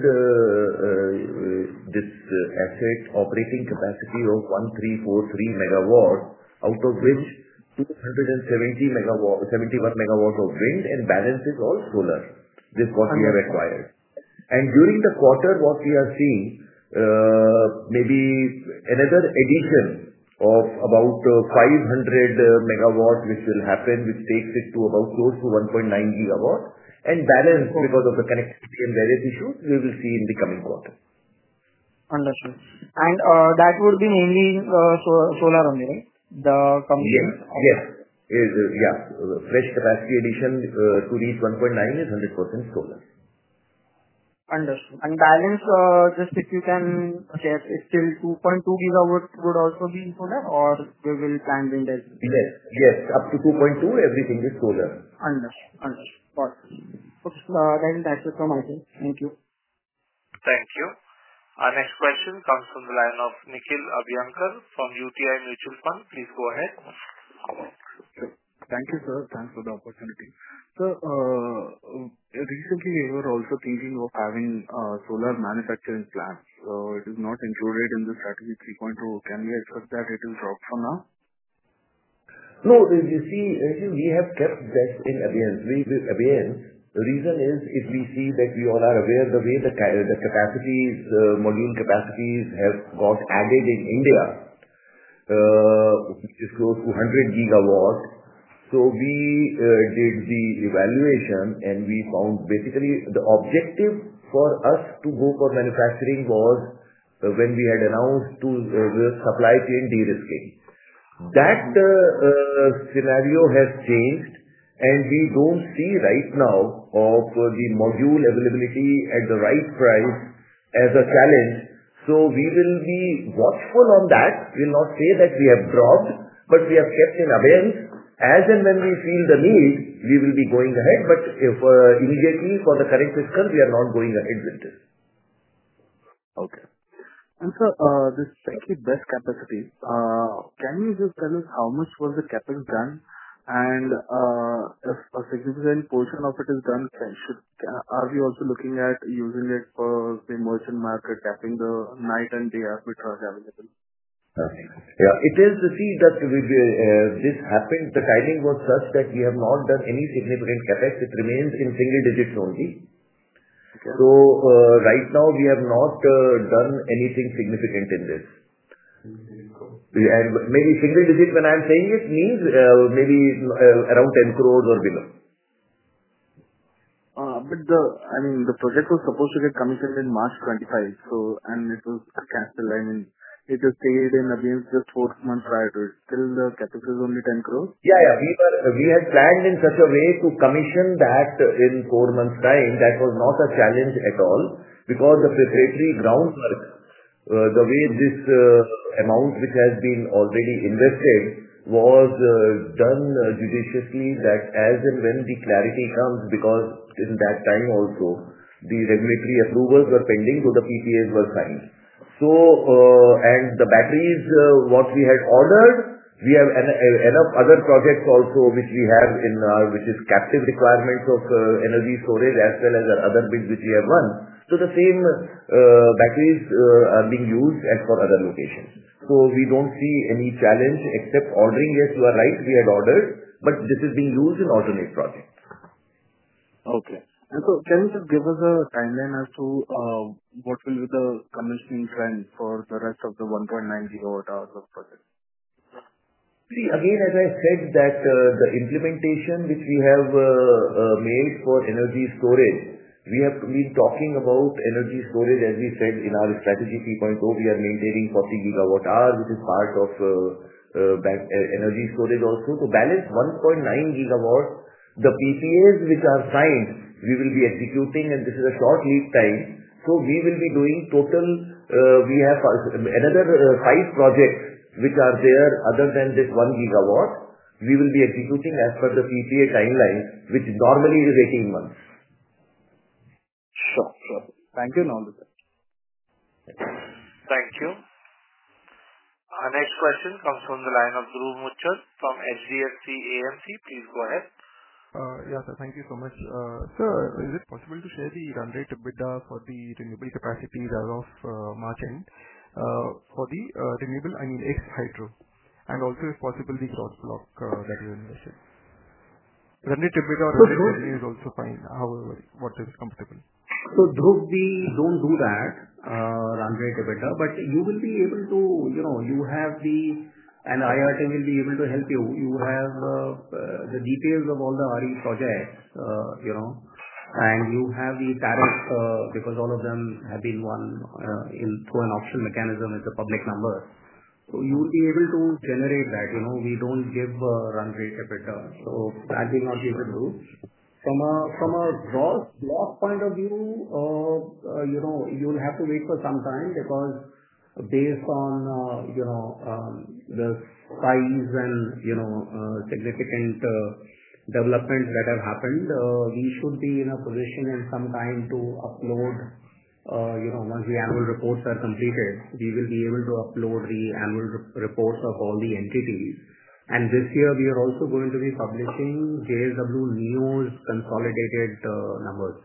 this asset operating capacity of 1343 megawatts, out of which 271 megawatts of wind and balance is all solar. This is what we have acquired. And during the quarter, what we are seeing, maybe another addition of about 500 megawatts which will happen, which takes it to about close to 1.9 gigawatts. And balance, because of the connectivity and various issues, we will see in the coming quarter. Understood. And that would be mainly solar only, right? The company? Yes. Yeah. Fresh capacity addition to reach 1.9 is 100% solar. Understood. And balance, just if you can share, is still 2.2 gigawatts would also be solar, or we will plan wind as well? Yes. Up to 2.2, everything is solar. Understood. Got it. Okay. That's it from my side. Thank you. Thank you. Our next question comes from the line of Nikhil Abhyankar from UTI Mutual Fund. Please go ahead. Thank you, sir. Thanks for the opportunity. Sir, recently we were also thinking of having solar manufacturing plants. It is not included in the strategy 3.0. Can we expect that it will drop for now? No, you see, we have kept that in abeyance. The reason is, if we see that we all are aware the way the capacities, module capacities have got added in India, which is close to 100 gigawatts. We did the evaluation, and we found basically the objective for us to go for manufacturing was when we had announced the supply chain de-risking. That scenario has changed, and we don't see right now of the module availability at the right price as a challenge. We will be watchful on that. We'll not say that we have dropped, but we have kept in abeyance. As and when we feel the need, we will be going ahead. But if immediately for the current fiscal, we are not going ahead with this. Okay. Sir, this slightly best capacity, can you just tell us how much was the CapEx done? If a significant portion of it is done, are we also looking at using it for the merchant market, tapping the night and day arbitrage available? Yeah. It is to see that this happened, the timing was such that we have not done any significant CapEx. It remains in single digits only. Okay. Right now we have not done anything significant in this. Maybe single digit, when I'm saying it, means maybe around 10 crores or below. The project was supposed to get commissioned in March 25, and it was cancelled. It was stayed in abeyance just 4 months prior to it. Still the CapEx is only 10 crores? Yeah. We had planned in such a way to commission that in 4 months' time. That was not a challenge at all, because the preparatory groundwork, the way this amount which has been already invested was done judiciously, that as and when the clarity comes, because in that time also the regulatory approvals were pending, so the PPAs were signed. And the batteries, what we had ordered, we have enough other projects also which we have in which is captive requirements of energy storage, as well as our other bids which we have won. The same batteries are being used as for other locations. We don't see any challenge except ordering. Yes, you are right, we had ordered, but this is being used in alternate projects. Okay. Can you just give us a timeline as to what will be the commissioning trend for the rest of the 1.9 gigawatt hours of project? See, again, as I said, that the implementation which we have made for energy storage, we have been talking about energy storage, as we said in our strategy 3.0, we are maintaining 40 gigawatt hours, which is part of energy storage also. To balance 1.9 gigawatts, the PPAs which are signed, we will be executing, and this is a short lead time. We will be doing total, we have another 5 projects which are there other than this 1 gigawatt. We will be executing as per the PPA timeline, which normally is 18 months. Sure. Thank you, and all the best. Thank you. Our next question comes from the line of Dhruv Muchhal from HDFC AMC. Please go ahead. Yeah, sir. Thank you so much. Sir, is it possible to share the run rate EBITDA for the renewable capacities as of March end for the renewable, ex-hydro, and also, if possible, the gross block that you invested? Run rate EBITDA or run rate revenue is also fine. However, what is comfortable? Dhruv, we don't do that run rate EBITDA, but you will be able to, you have and IRT will be able to help you. You have the details of all the RE projects, and you have the tariff, because all of them have been won through an auction mechanism. It's a public number. You will be able to generate that. We don't give run rate EBITDA, so that will not be able to do. From a gross block point of view, you will have to wait for some time, because based on the size and significant developments that have happened, we should be in a position in some time to upload, once the annual reports are completed, we will be able to upload the annual reports of all the entities. This year we are also going to be publishing JSW Neo's consolidated numbers,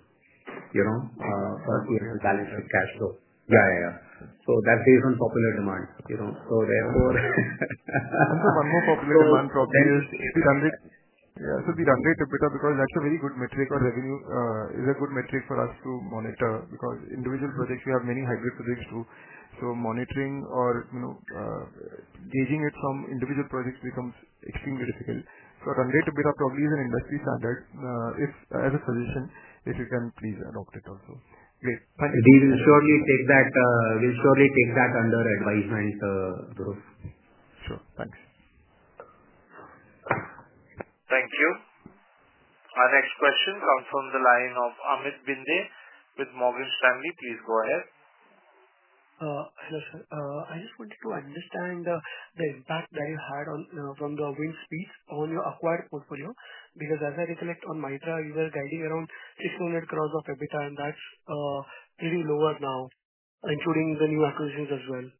for the balance sheet cash flow. Yeah. That's based on popular demand, therefore. One more popular demand probably is the run rate. Yeah, the run rate EBITDA, because that's a very good metric, or revenue is a good metric for us to monitor, because individual projects, we have many hybrid projects too. Monitoring or gauging it from individual projects becomes extremely difficult. Run rate EBITDA probably is an industry standard. If as a suggestion, if you can please adopt it also. Great. Thank you. We will surely take that. We'll surely take that under advisement, Dhruv. Sure. Thanks. Thank you. Our next question comes from the line of Amit Binde with Morgan Stanley. Please go ahead. Hello, sir. I just wanted to understand the impact that you had from the wind speeds on your acquired portfolio, because as I recollect on Mytrah, you were guiding around 600 crore of EBITDA, and that's pretty lower now, including the new acquisitions as well.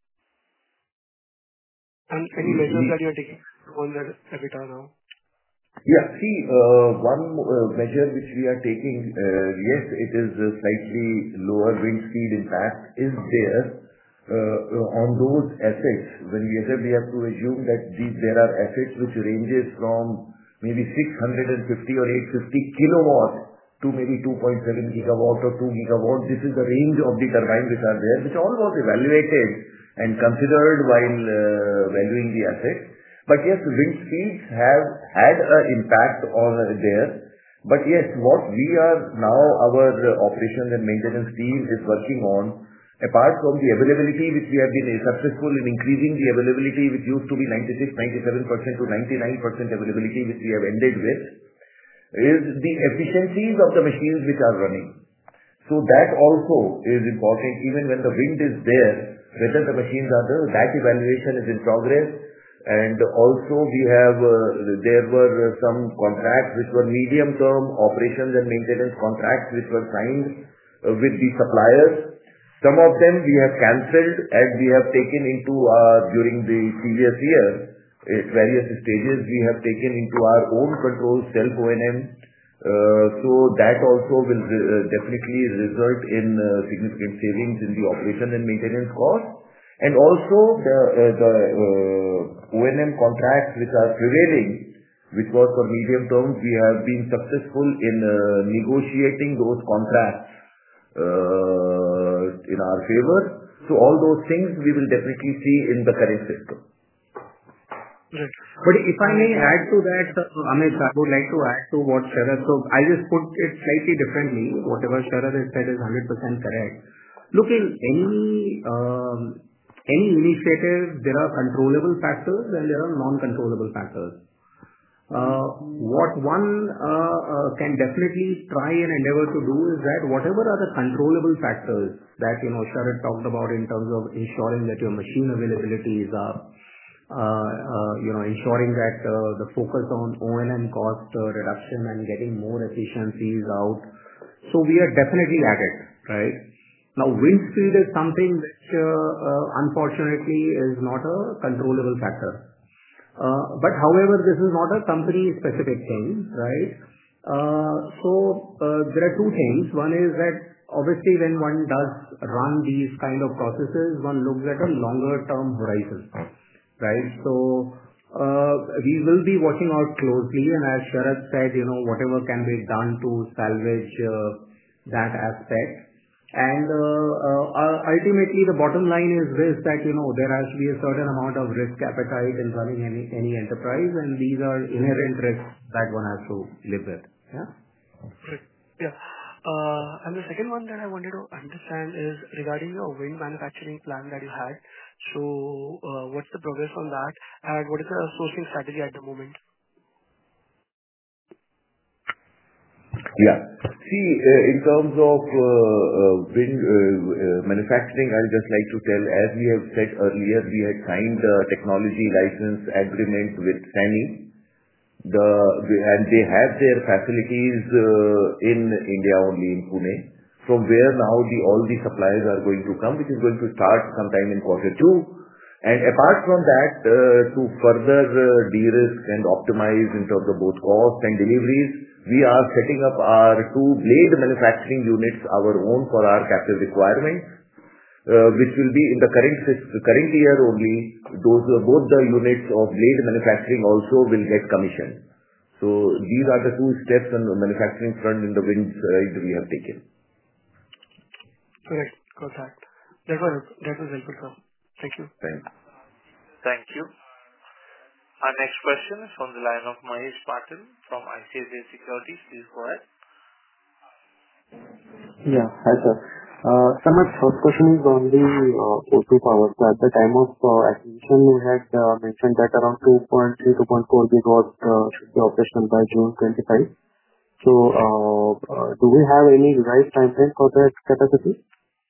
Any measures that you are taking on the EBITDA now? Yeah. See, one measure which we are taking, yes, it is slightly lower wind speed impact is there on those assets. When we have to assume that there are assets which ranges from maybe 650 or 850 kilowatt to maybe 2.7 gigawatt or 2 gigawatt. This is the range of the turbines which are there, which all was evaluated and considered while valuing the assets. Yes, wind speeds have had an impact on there. Yes, what we are now, our operations and maintenance team is working on, apart from the availability, which we have been successful in increasing the availability, which used to be 96%, 97% to 99% availability, which we have ended with, is the efficiencies of the machines which are running. That also is important. Even when the wind is there, whether the machines are there, that evaluation is in progress. Also there were some contracts which were medium-term operations and maintenance contracts which were signed with the suppliers. Some of them we have canceled, and we have taken into during the previous year, at various stages, we have taken into our own control self-O&M. That also will definitely result in significant savings in the operation and maintenance cost. Also the O&M contracts which are prevailing, which was for medium term, we have been successful in negotiating those contracts in our favor. All those things we will definitely see in the current fiscal. If I may add to that, Amit, I would like to add to what Sharad. I'll just put it slightly differently. Whatever Sharad has said is 100% correct. Look, in any initiative, there are controllable factors and there are non-controllable factors. What one can definitely try and endeavor to do is that whatever are the controllable factors that Sharad talked about in terms of ensuring that your machine availability is up, ensuring that the focus on O&M cost reduction and getting more efficiencies out. We are definitely at it, right? Now, wind speed is something which unfortunately is not a controllable factor. However, this is not a company-specific thing, right? There are two things. One is that obviously when one does run these kind of processes, one looks at a longer-term horizon, right? We will be watching out closely, and as Sharad said, whatever can be done to salvage that aspect. Ultimately, the bottom line is this, that there has to be a certain amount of risk appetite in running any enterprise, and these are inherent risks that one has to live with. Yeah. Right. Yeah. The second one that I wanted to understand is regarding your wind manufacturing plan that you had. What's the progress on that, and what is the sourcing strategy at the moment? Yeah. See, in terms of wind manufacturing, I'll just like to tell, as we have said earlier, we had signed a technology license agreement with SANY. They have their facilities in India, only in Pune, from where now all the supplies are going to come, which is going to start sometime in Q2. Apart from that, to further de-risk and optimize in terms of both cost and deliveries, we are setting up our 2 blade manufacturing units, our own, for our captive requirements, which will be in the current year only. Both the units of blade manufacturing also will get commissioned. These are the 2 steps on the manufacturing front in the wind side we have taken. Correct. Got that. That was helpful, sir. Thank you. Thanks. Thank you. Our next question is from the line of Mahesh Patil from ICICI Securities. Please go ahead. Yeah. Hi, sir. My first question is on the O2 Power. At the time of acquisition, we had mentioned that around 2.3, 2.4 gigawatts should be operational by June 25. Do we have any revised timeline for that capacity?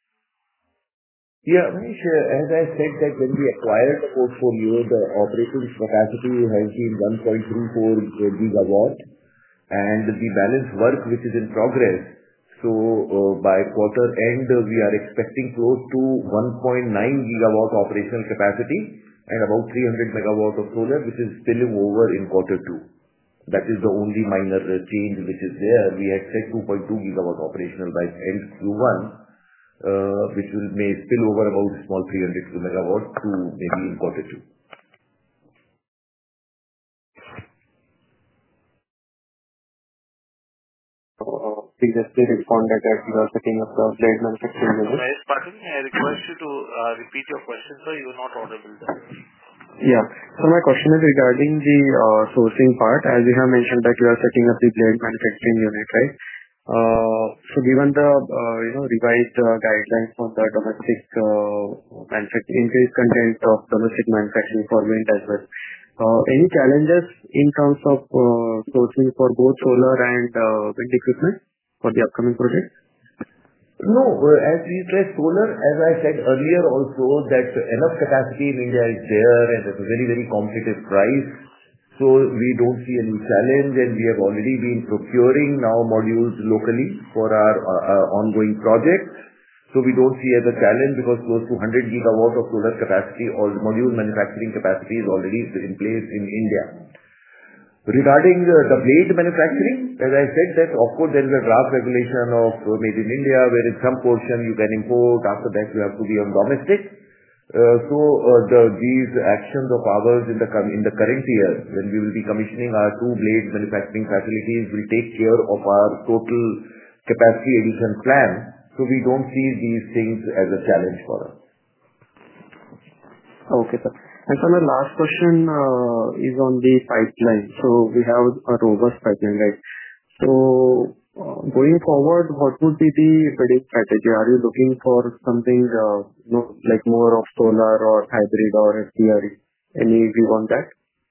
Yeah, Mahesh, as I said that when we acquired the portfolio, the operating capacity has been 1.34 gigawatt, and the balance work which is in progress. By quarter end, we are expecting close to 1.9 gigawatt operational capacity and about 300 megawatt of solar, which is spilling over in quarter two. That is the only minor change which is there. We had said 2.2 gigawatt operational by end Q1, which may spill over about a small 300 megawatt to maybe in quarter two. Previously responded that you are setting up the blade manufacturing unit. Mahesh Patil, may I request you to repeat your question, sir? You are not audible there. Yeah. My question is regarding the sourcing part. As you have mentioned that you are setting up the blade manufacturing unit, right? Given the revised guidelines for the domestic manufacturing, increased content of domestic manufacturing for wind as well, any challenges in terms of sourcing for both solar and wind equipment for the upcoming project? No. As we said, solar, as I said earlier also, that enough capacity in India is there and at a very, very competitive price. We don't see any challenge, and we have already been procuring now modules locally for our ongoing projects. We don't see as a challenge because close to 100 gigawatt of solar capacity or module manufacturing capacity is already in place in India. Regarding the blade manufacturing, as I said that of course there is a draft regulation of Made in India, where in some portion you can import, after that you have to be on domestic. These actions of ours in the current year, when we will be commissioning our 2 blade manufacturing facilities, will take care of our total capacity addition plan. We don't see these things as a challenge for us. Okay, sir. My last question is on the pipeline. We have a robust pipeline, right? Going forward, what would be the bidding strategy? Are you looking for something like more of solar or hybrid or FDRE? Any view on that?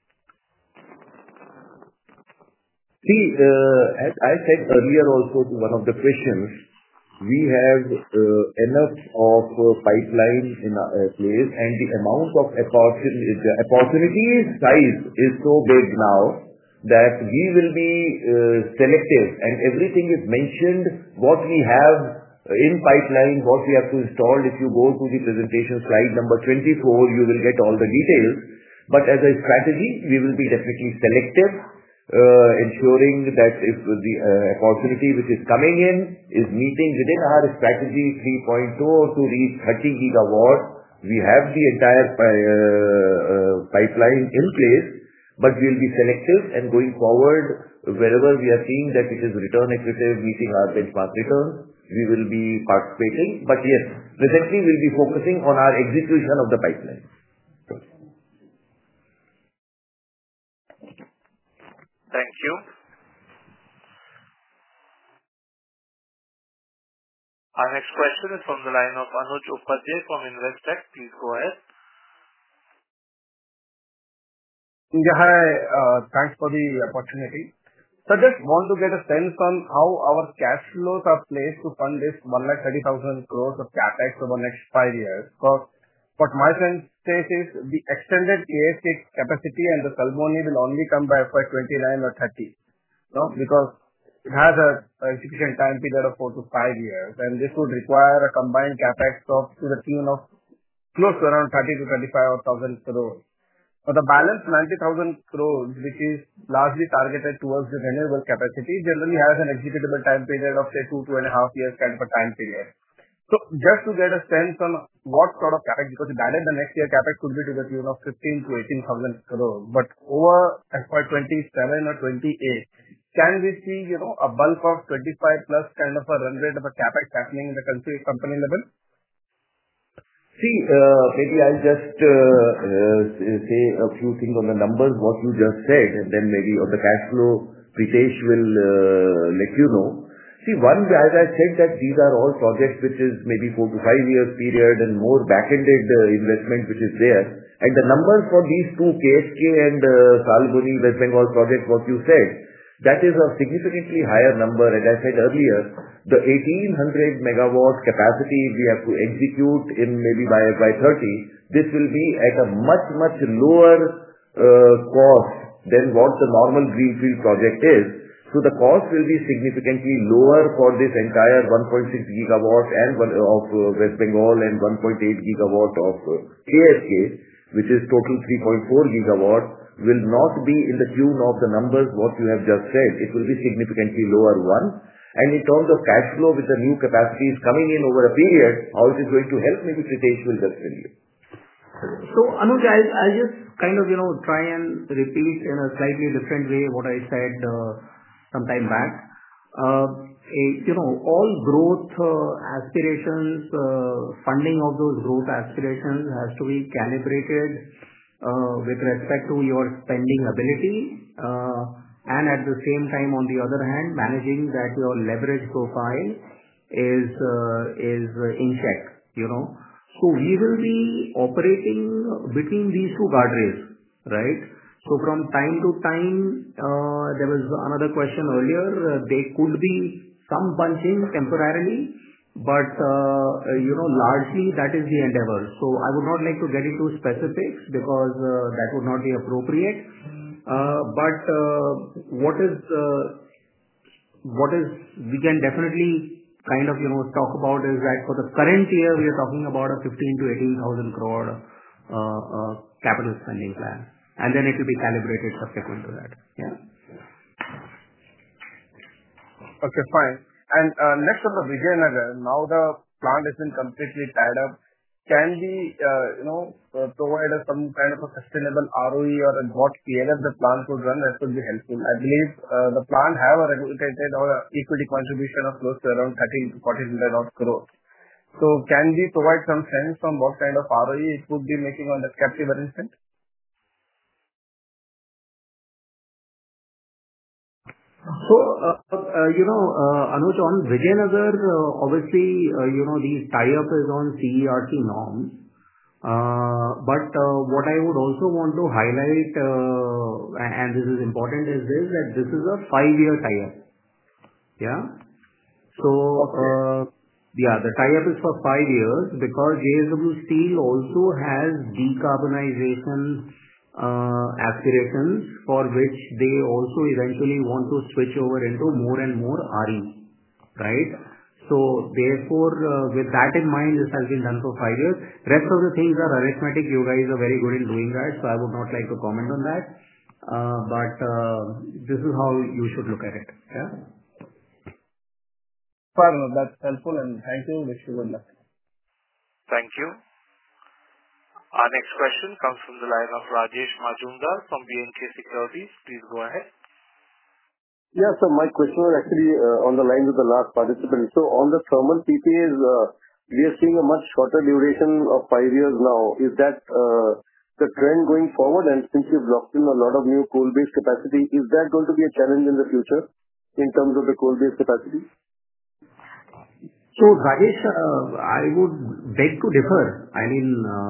See, as I said earlier also to one of the questions, we have enough of pipeline in place, and the amount of opportunity size is so big now that we will be selective, and everything is mentioned what we have in pipeline, what we have to install. If you go to the presentation slide number 24, you will get all the details. As a strategy, we will be definitely selective, ensuring that if the opportunity which is coming in is meeting within our strategy 3.0 to reach 30 gigawatt, we have the entire pipeline in place, but we will be selective, and going forward, wherever we are seeing that it is return accretive, meeting our benchmark returns, we will be participating. Yes, presently we will be focusing on our execution of the pipeline. Thank you. Our next question is from the line of Anuj Upadhyay from Investec. Please go ahead. Yeah, hi. Thanks for the opportunity. Just want to get a sense on how our cash flows are placed to fund this 130,000 crores of CapEx over the next 5 years. What my sense says is the extended KSK capacity and the Salboni will only come by FY 29 or 30. Because it has a execution time period of 4 to 5 years, and this would require a combined CapEx to the tune of close to around 30 to 35,000 crores. The balance 90,000 crores, which is largely targeted towards the renewable capacity, generally has an executable time period of say 2.5 years kind of a time period. Just to get a sense on what sort of CapEx, because guided the next year CapEx could be to the tune of 15 to 18,000 crores. Over FY 27 or 28, can we see a bulk of 25 plus kind of a run rate of a CapEx happening in the company level? See, maybe I'll just say a few things on the numbers, what you just said, and then maybe on the cash flow, Pritesh will let you know. See, one, as I said, that these are all projects which is maybe 4 to 5 years period and more back-ended investment which is there. And the numbers for these two, KSK and Salboni West Bengal project, what you said, that is a significantly higher number. As I said earlier, the 1800 megawatt capacity we have to execute in maybe by 30, this will be at a much, much lower cost than what the normal greenfield project is. So the cost will be significantly lower for this entire 1.6 gigawatt of West Bengal and 1.8 gigawatt of KSK, which is total 3.4 gigawatt, will not be in the tune of the numbers what you have just said. It will be significantly lower, one. And in terms of cash flow with the new capacities coming in over a period, how it is going to help, maybe Pritesh will just tell you. So Anuj, I'll just kind of, try and repeat in a slightly different way what I said some time back. All growth aspirations, funding of those growth aspirations has to be calibrated with respect to your spending ability, and at the same time, on the other hand, managing that your leverage profile is in check. So we will be operating between these two guardrails, right? So from time to time, there was another question earlier. There could be some bunching temporarily, but largely that is the endeavor. So I would not like to get into specifics because that would not be appropriate. But what is we can definitely kind of talk about is that for the current year we are talking about a 15 to 18,000 crore capital spending plan, and then it will be calibrated subsequent to that. Yeah. Okay, fine. And next on the Vijayanagar, now the plant has been completely tied up. Can we, provide us some kind of a sustainable ROE or what PLF the plant would run? That would be helpful. I believe the plant have a regulated or equity contribution of close to around 13 to 1400 odd crore. So can we provide some sense on what kind of ROE it would be making on that captive arrangement? So, Anuj, on Vijayanagar, obviously, the tie-up is on CERC norms. But what I would also want to highlight, and this is important, is this, that this is a 5-year tie-up. Yeah. So, the tie-up is for 5 years because JSW Steel also has decarbonization aspirations for which they also eventually want to switch over into more and more RE, right? So therefore, with that in mind, this has been done for 5 years. Rest of the things are arithmetic. You guys are very good in doing that, so I would not like to comment on that. But this is how you should look at it. Yeah. Fine, that's helpful, and thank you. Wish you good luck. Thank you. Our next question comes from the line of Rajesh Majumdar from B&K Securities. Please go ahead. Yeah, so my question was actually on the lines of the last participant. So on the thermal PPAs, we are seeing a much shorter duration of 5 years now. Is that the trend going forward? And since you've locked in a lot of new coal-based capacity, is that going to be a challenge in the future in terms of the coal-based capacity? So Rajesh, I would beg to differ. I mean,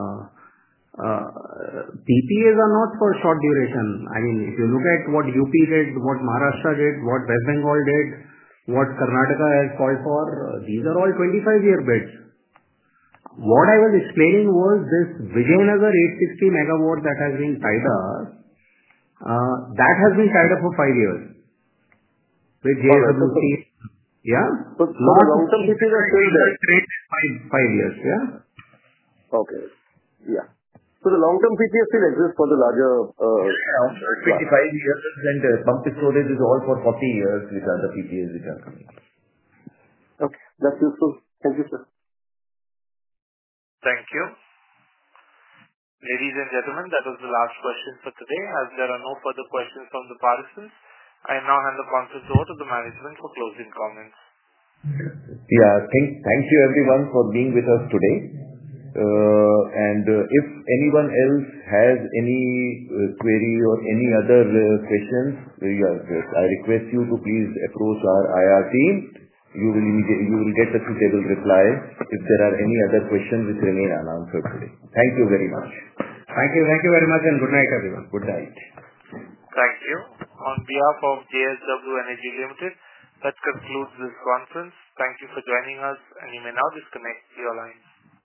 PPAs are not for short duration. I mean, if you look at what UP did, what Maharashtra did, what West Bengal did, what Karnataka has called for, these are all 25-year bids. What I was explaining was this Vijayanagar 860 megawatt that has been tied up, that has been tied up for 5 years with JSW Steel. Yeah. So the long-term PPAs are still there? 5 years, yeah. Okay. Yeah. So the long-term PPA still exists for the larger... 25 years, and pumped storage is all for 40 years, which are the PPAs which are coming. Okay, that's useful. Thank you, sir. Thank you. Ladies and gentlemen, that was the last question for today. As there are no further questions from the participants, I now hand the conference over to the management for closing comments. Yeah, thank you everyone for being with us today. If anyone else has any query or any other questions, I request you to please approach our IR team. You will get a suitable reply if there are any other questions which remain unanswered today. Thank you very much. Thank you. Thank you very much, and good night, everyone. Good night. Thank you. On behalf of JSW Energy Limited, that concludes this conference. Thank you for joining us, and you may now disconnect your lines.